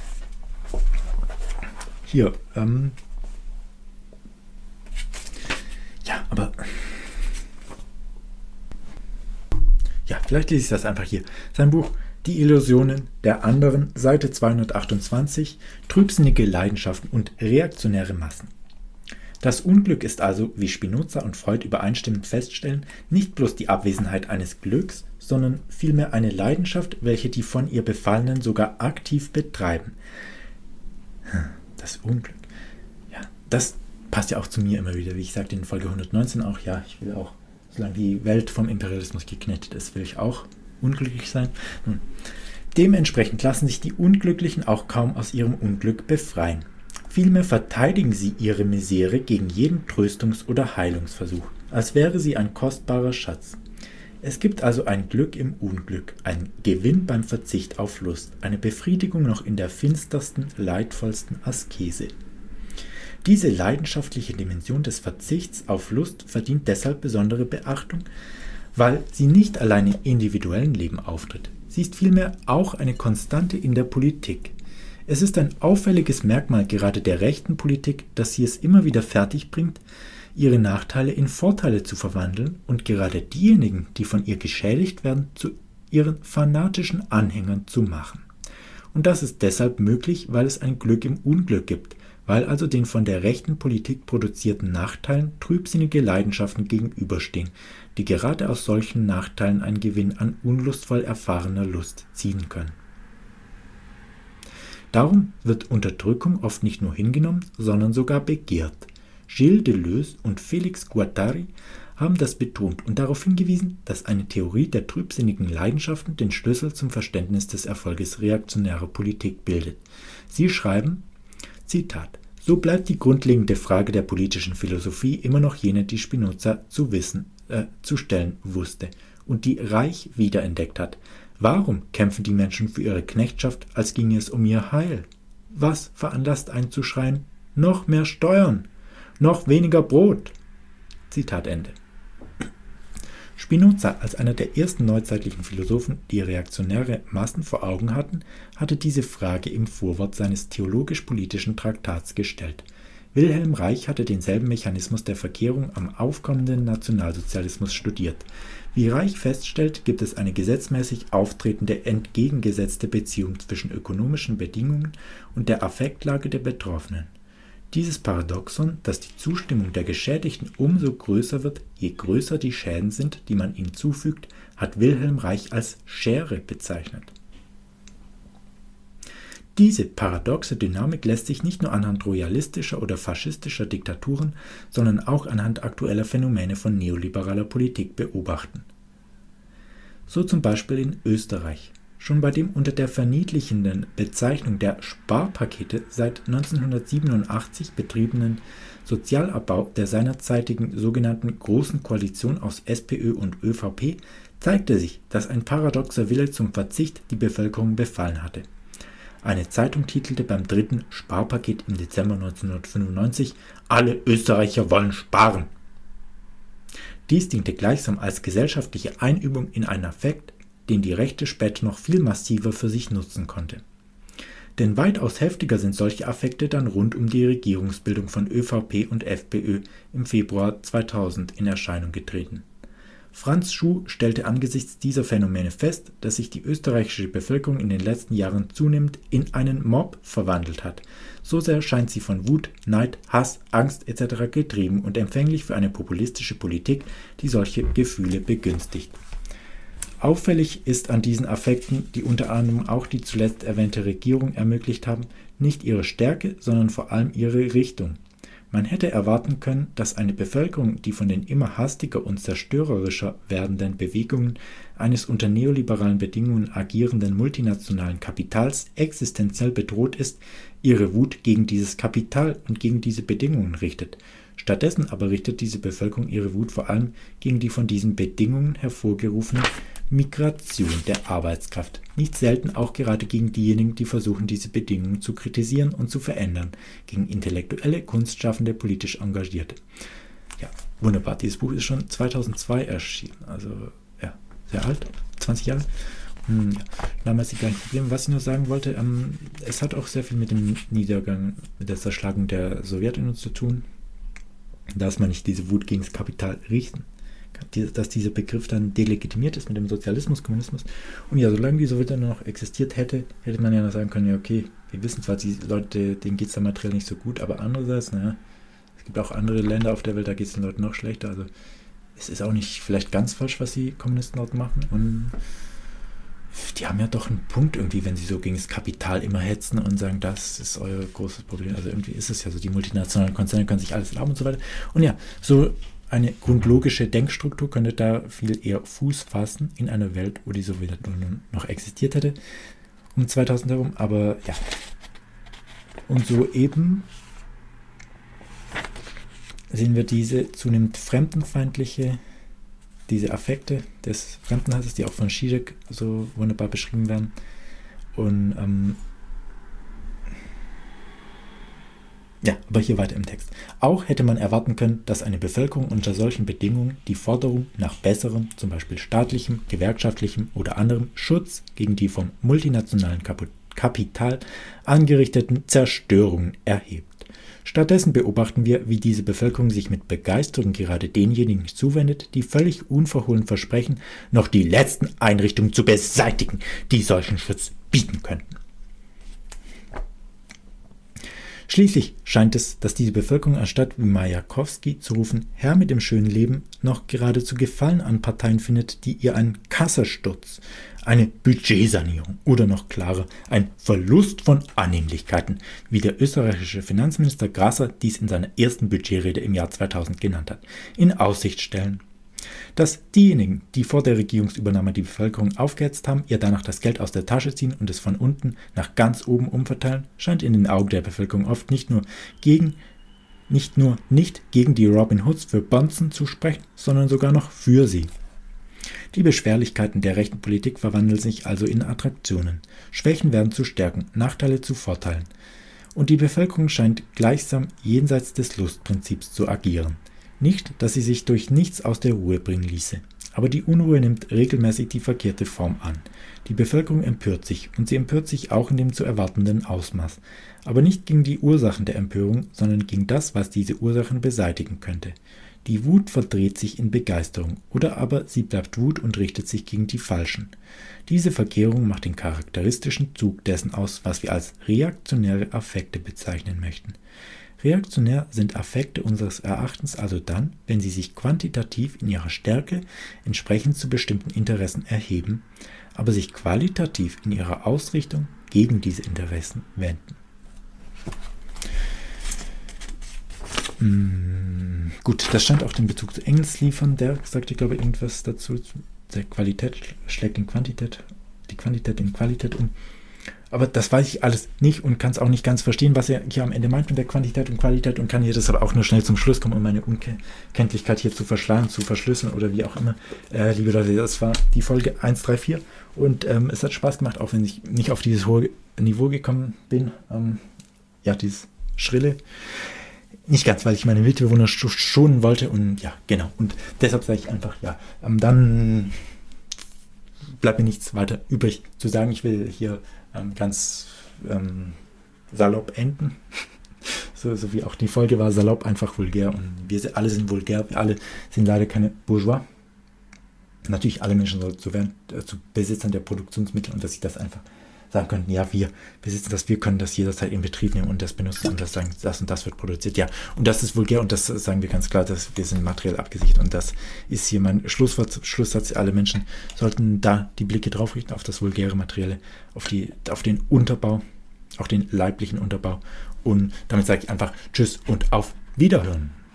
Hier, aber ja, vielleicht lese ich das einfach hier. Sein Buch Die Illusionen der anderen, Seite 228, trübsinnige Leidenschaften und reaktionäre Massen. Das Unglück ist also, wie Spinoza und Freud übereinstimmend feststellen, nicht bloß die Abwesenheit eines Glücks, sondern vielmehr eine Leidenschaft, welche die von ihr Befallenen sogar aktiv betreiben. Das Unglück. Ja, das passt ja auch zu mir immer wieder, wie ich sagte in Folge 119 auch, ja, ich will auch, solange die Welt vom Imperialismus geknechtet ist, will ich auch unglücklich sein. Dementsprechend lassen sich die Unglücklichen auch kaum aus ihrem Unglück befreien. Vielmehr verteidigen sie ihre Misere gegen jeden Tröstungs- oder Heilungsversuch, als wäre sie ein kostbarer Schatz. Es gibt also ein Glück im Unglück, ein Gewinn beim Verzicht auf Lust, eine Befriedigung noch in der finstersten, leidvollsten Askese. Diese leidenschaftliche Dimension des Verzichts auf Lust verdient deshalb besondere Beachtung, weil sie nicht allein im individuellen Leben auftritt. Sie ist vielmehr auch eine Konstante in der Politik. Es ist ein auffälliges Merkmal gerade der rechten Politik, dass sie es immer wieder fertigbringt, ihre Nachteile in Vorteile zu verwandeln und gerade diejenigen, die von ihr geschädigt werden, zu ihren fanatischen Anhängern zu machen. Und das ist deshalb möglich, weil es ein Glück im Unglück gibt, weil also den von der rechten Politik produzierten Nachteilen trübsinnige Leidenschaften gegenüberstehen, die gerade aus solchen Nachteilen einen Gewinn an unlustvoll erfahrener Lust ziehen können. Darum wird Unterdrückung oft nicht nur hingenommen, sondern sogar begehrt. Gilles Deleuze und Félix Guattari haben das betont und darauf hingewiesen, dass eine Theorie der trübsinnigen Leidenschaften den Schlüssel zum Verständnis des Erfolges reaktionärer Politik bildet. Sie schreiben, Zitat, so bleibt die grundlegende Frage der politischen Philosophie immer noch jene, die Spinoza zu stellen wusste und die Reich wiederentdeckt hat. Warum kämpfen die Menschen für ihre Knechtschaft, als ginge es um ihr Heil? Was veranlasst einen zu schreien, noch mehr Steuern, noch weniger Brot? Zitat Ende. Spinoza, als einer der ersten neuzeitlichen Philosophen, die reaktionäre Massen vor Augen hatten, hatte diese Frage im Vorwort seines theologisch-politischen Traktats gestellt. Wilhelm Reich hatte denselben Mechanismus der Verkehrung am aufkommenden Nationalsozialismus studiert. Wie Reich feststellt, gibt es eine gesetzmäßig auftretende entgegengesetzte Beziehung zwischen ökonomischen Bedingungen und der Affektlage der Betroffenen. Dieses Paradoxon, dass die Zustimmung der Geschädigten umso größer wird, je größer die Schäden sind, die man ihnen zufügt, hat Wilhelm Reich als Schere bezeichnet. Diese paradoxe Dynamik lässt sich nicht nur anhand royalistischer oder faschistischer Diktaturen, sondern auch anhand aktueller Phänomene von neoliberaler Politik beobachten. So zum Beispiel in Österreich. Schon bei dem unter der verniedlichenden Bezeichnung der Sparpakete seit 1987 betriebenen Sozialabbau der seinerzeitigen sogenannten Großen Koalition aus SPÖ und ÖVP zeigte sich, dass ein paradoxer Wille zum Verzicht die Bevölkerung befallen hatte. Eine Zeitung titelte beim dritten Sparpaket im Dezember 1995: Alle Österreicher wollen sparen. Dies diente gleichsam als gesellschaftliche Einübung in einen Affekt, den die Rechte später noch viel massiver für sich nutzen konnte. Denn weitaus heftiger sind solche Affekte dann rund um die Regierungsbildung von ÖVP und FPÖ im Februar 2000 in Erscheinung getreten. Franz Schuh stellte angesichts dieser Phänomene fest, dass sich die österreichische Bevölkerung in den letzten Jahren zunehmend in einen Mob verwandelt hat. So sehr scheint sie von Wut, Neid, Hass, Angst etc. getrieben und empfänglich für eine populistische Politik, die solche Gefühle begünstigt. Auffällig ist an diesen Affekten, die unter anderem auch die zuletzt erwähnte Regierung ermöglicht haben, nicht ihre Stärke, sondern vor allem ihre Richtung. Man hätte erwarten können, dass eine Bevölkerung, die von den immer hastiger und zerstörerischer werdenden Bewegungen eines unter neoliberalen Bedingungen agierenden multinationalen Kapitals existenziell bedroht ist, ihre Wut gegen dieses Kapital und gegen diese Bedingungen richtet. Stattdessen aber richtet diese Bevölkerung ihre Wut vor allem gegen die von diesen Bedingungen hervorgerufene Migration der Arbeitskraft, nicht selten auch gerade gegen diejenigen, die versuchen, diese Bedingungen zu kritisieren und zu verändern, gegen Intellektuelle, Kunstschaffende, politisch Engagierte. Ja, wunderbar. Dieses Buch ist schon 2002 erschienen, also ja, sehr alt, 20 Jahre. Ja, damals die gleichen Probleme. Was ich nur sagen wollte, es hat auch sehr viel mit dem Niedergang, mit der Zerschlagung der Sowjetunion zu tun, dass man nicht diese Wut gegen das Kapital richten, dass dieser Begriff dann delegitimiert ist mit dem Sozialismus, Kommunismus. Und ja, solange die Sowjetunion noch existiert hätte, hätte man ja noch sagen können, ja okay, wir wissen zwar, die Leute, denen geht es da materiell nicht so gut, aber andererseits, naja, es gibt auch andere Länder auf der Welt, da geht es den Leuten noch schlechter. Also es ist auch nicht vielleicht ganz falsch, was die Kommunisten dort machen. Und die haben ja doch einen Punkt irgendwie, wenn sie so gegen das Kapital immer hetzen und sagen, das ist euer großes Problem. Also irgendwie ist es ja so, die multinationalen Konzerne können sich alles erlauben und so weiter. Und ja, so eine grundlogische Denkstruktur könnte da viel eher Fuß fassen in einer Welt, wo die Sowjetunion noch existiert hätte, um 2000 herum. Aber ja, und so eben sehen wir diese zunehmend fremdenfeindliche, diese Affekte des Fremdenhasses, die auch von Zizek so wunderbar beschrieben werden. Und ja, aber hier weiter im Text. Auch hätte man erwarten können, dass eine Bevölkerung unter solchen Bedingungen die Forderung nach besserem, zum Beispiel staatlichem, gewerkschaftlichem oder anderem Schutz gegen die vom multinationalen Kapital angerichteten Zerstörungen erhebt. Stattdessen beobachten wir, wie diese Bevölkerung sich mit Begeisterung gerade denjenigen zuwendet, die völlig unverhohlen versprechen, noch die letzten Einrichtungen zu beseitigen, die solchen Schutz bieten könnten. Schließlich scheint es, dass diese Bevölkerung anstatt wie Majakowski zu rufen, Herr mit dem schönen Leben, noch geradezu Gefallen an Parteien findet, die ihr einen Kassensturz, eine Budgetsanierung oder noch klarer, ein Verlust von Annehmlichkeiten, wie der österreichische Finanzminister Grasser dies in seiner ersten Budgetrede im Jahr 2000 genannt hat, in Aussicht stellen. Dass diejenigen, die vor der Regierungsübernahme die Bevölkerung aufgehetzt haben, ihr danach das Geld aus der Tasche ziehen und es von unten nach ganz oben umverteilen, scheint in den Augen der Bevölkerung oft nicht nur nicht gegen die Robin Hoods für Bonzen zu sprechen, sondern sogar noch für sie. Die Beschwerlichkeiten der rechten Politik verwandeln sich also in Attraktionen. Schwächen werden zu Stärken, Nachteile zu Vorteilen. Und die Bevölkerung scheint gleichsam jenseits des Lustprinzips zu agieren. Nicht, dass sie sich durch nichts aus der Ruhe bringen ließe. Aber die Unruhe nimmt regelmäßig die verkehrte Form an. Die Bevölkerung empört sich, und sie empört sich auch in dem zu erwartenden Ausmaß. Aber nicht gegen die Ursachen der Empörung, sondern gegen das, was diese Ursachen beseitigen könnte. Die Wut verdreht sich in Begeisterung, oder aber sie bleibt Wut und richtet sich gegen die Falschen. Diese Verkehrung macht den charakteristischen Zug dessen aus, was wir als reaktionäre Affekte bezeichnen möchten. Reaktionär sind Affekte unseres Erachtens also dann, wenn sie sich quantitativ in ihrer Stärke entsprechend zu bestimmten Interessen erheben, aber sich qualitativ in ihrer Ausrichtung gegen diese Interessen wenden. Gut, das scheint auch den Bezug zu Engels liefern. Der sagte, glaube ich, irgendwas dazu. Der Qualität schlägt in Quantität, die Quantität in Qualität um. Aber das weiß ich alles nicht und kann es auch nicht ganz verstehen, was er hier am Ende meint mit der Quantität und Qualität, und kann hier deshalb auch nur schnell zum Schluss kommen, um meine Unkenntlichkeit hier zu verschleiern, zu verschlüsseln oder wie auch immer. Liebe Leute, das war die Folge 134 und es hat Spaß gemacht, auch wenn ich nicht auf dieses hohe Niveau gekommen bin. Dieses Schrille. Nicht ganz, weil ich meine Mitbewohner schonen wollte und ja, genau. Und deshalb sage ich einfach, dann bleibt mir nichts weiter übrig zu sagen. Ich will hier ganz salopp enden. so wie auch die Folge war, salopp, einfach vulgär. Und wir alle sind vulgär, wir alle sind leider keine Bourgeois. Natürlich alle Menschen zu Besitzern der Produktionsmittel, und dass sie das einfach sagen könnten, ja, wir besitzen das, wir können das jederzeit in Betrieb nehmen und das benutzen und das sagen, das und das wird produziert. Ja, und das ist vulgär und das sagen wir ganz klar, dass wir sind materiell abgesichert, und das ist hier mein Schlusssatz. Alle Menschen sollten da die Blicke drauf richten, auf das vulgäre Materielle, auf den Unterbau, auch den leiblichen Unterbau, und damit sage ich einfach Tschüss und auf Wiederhören.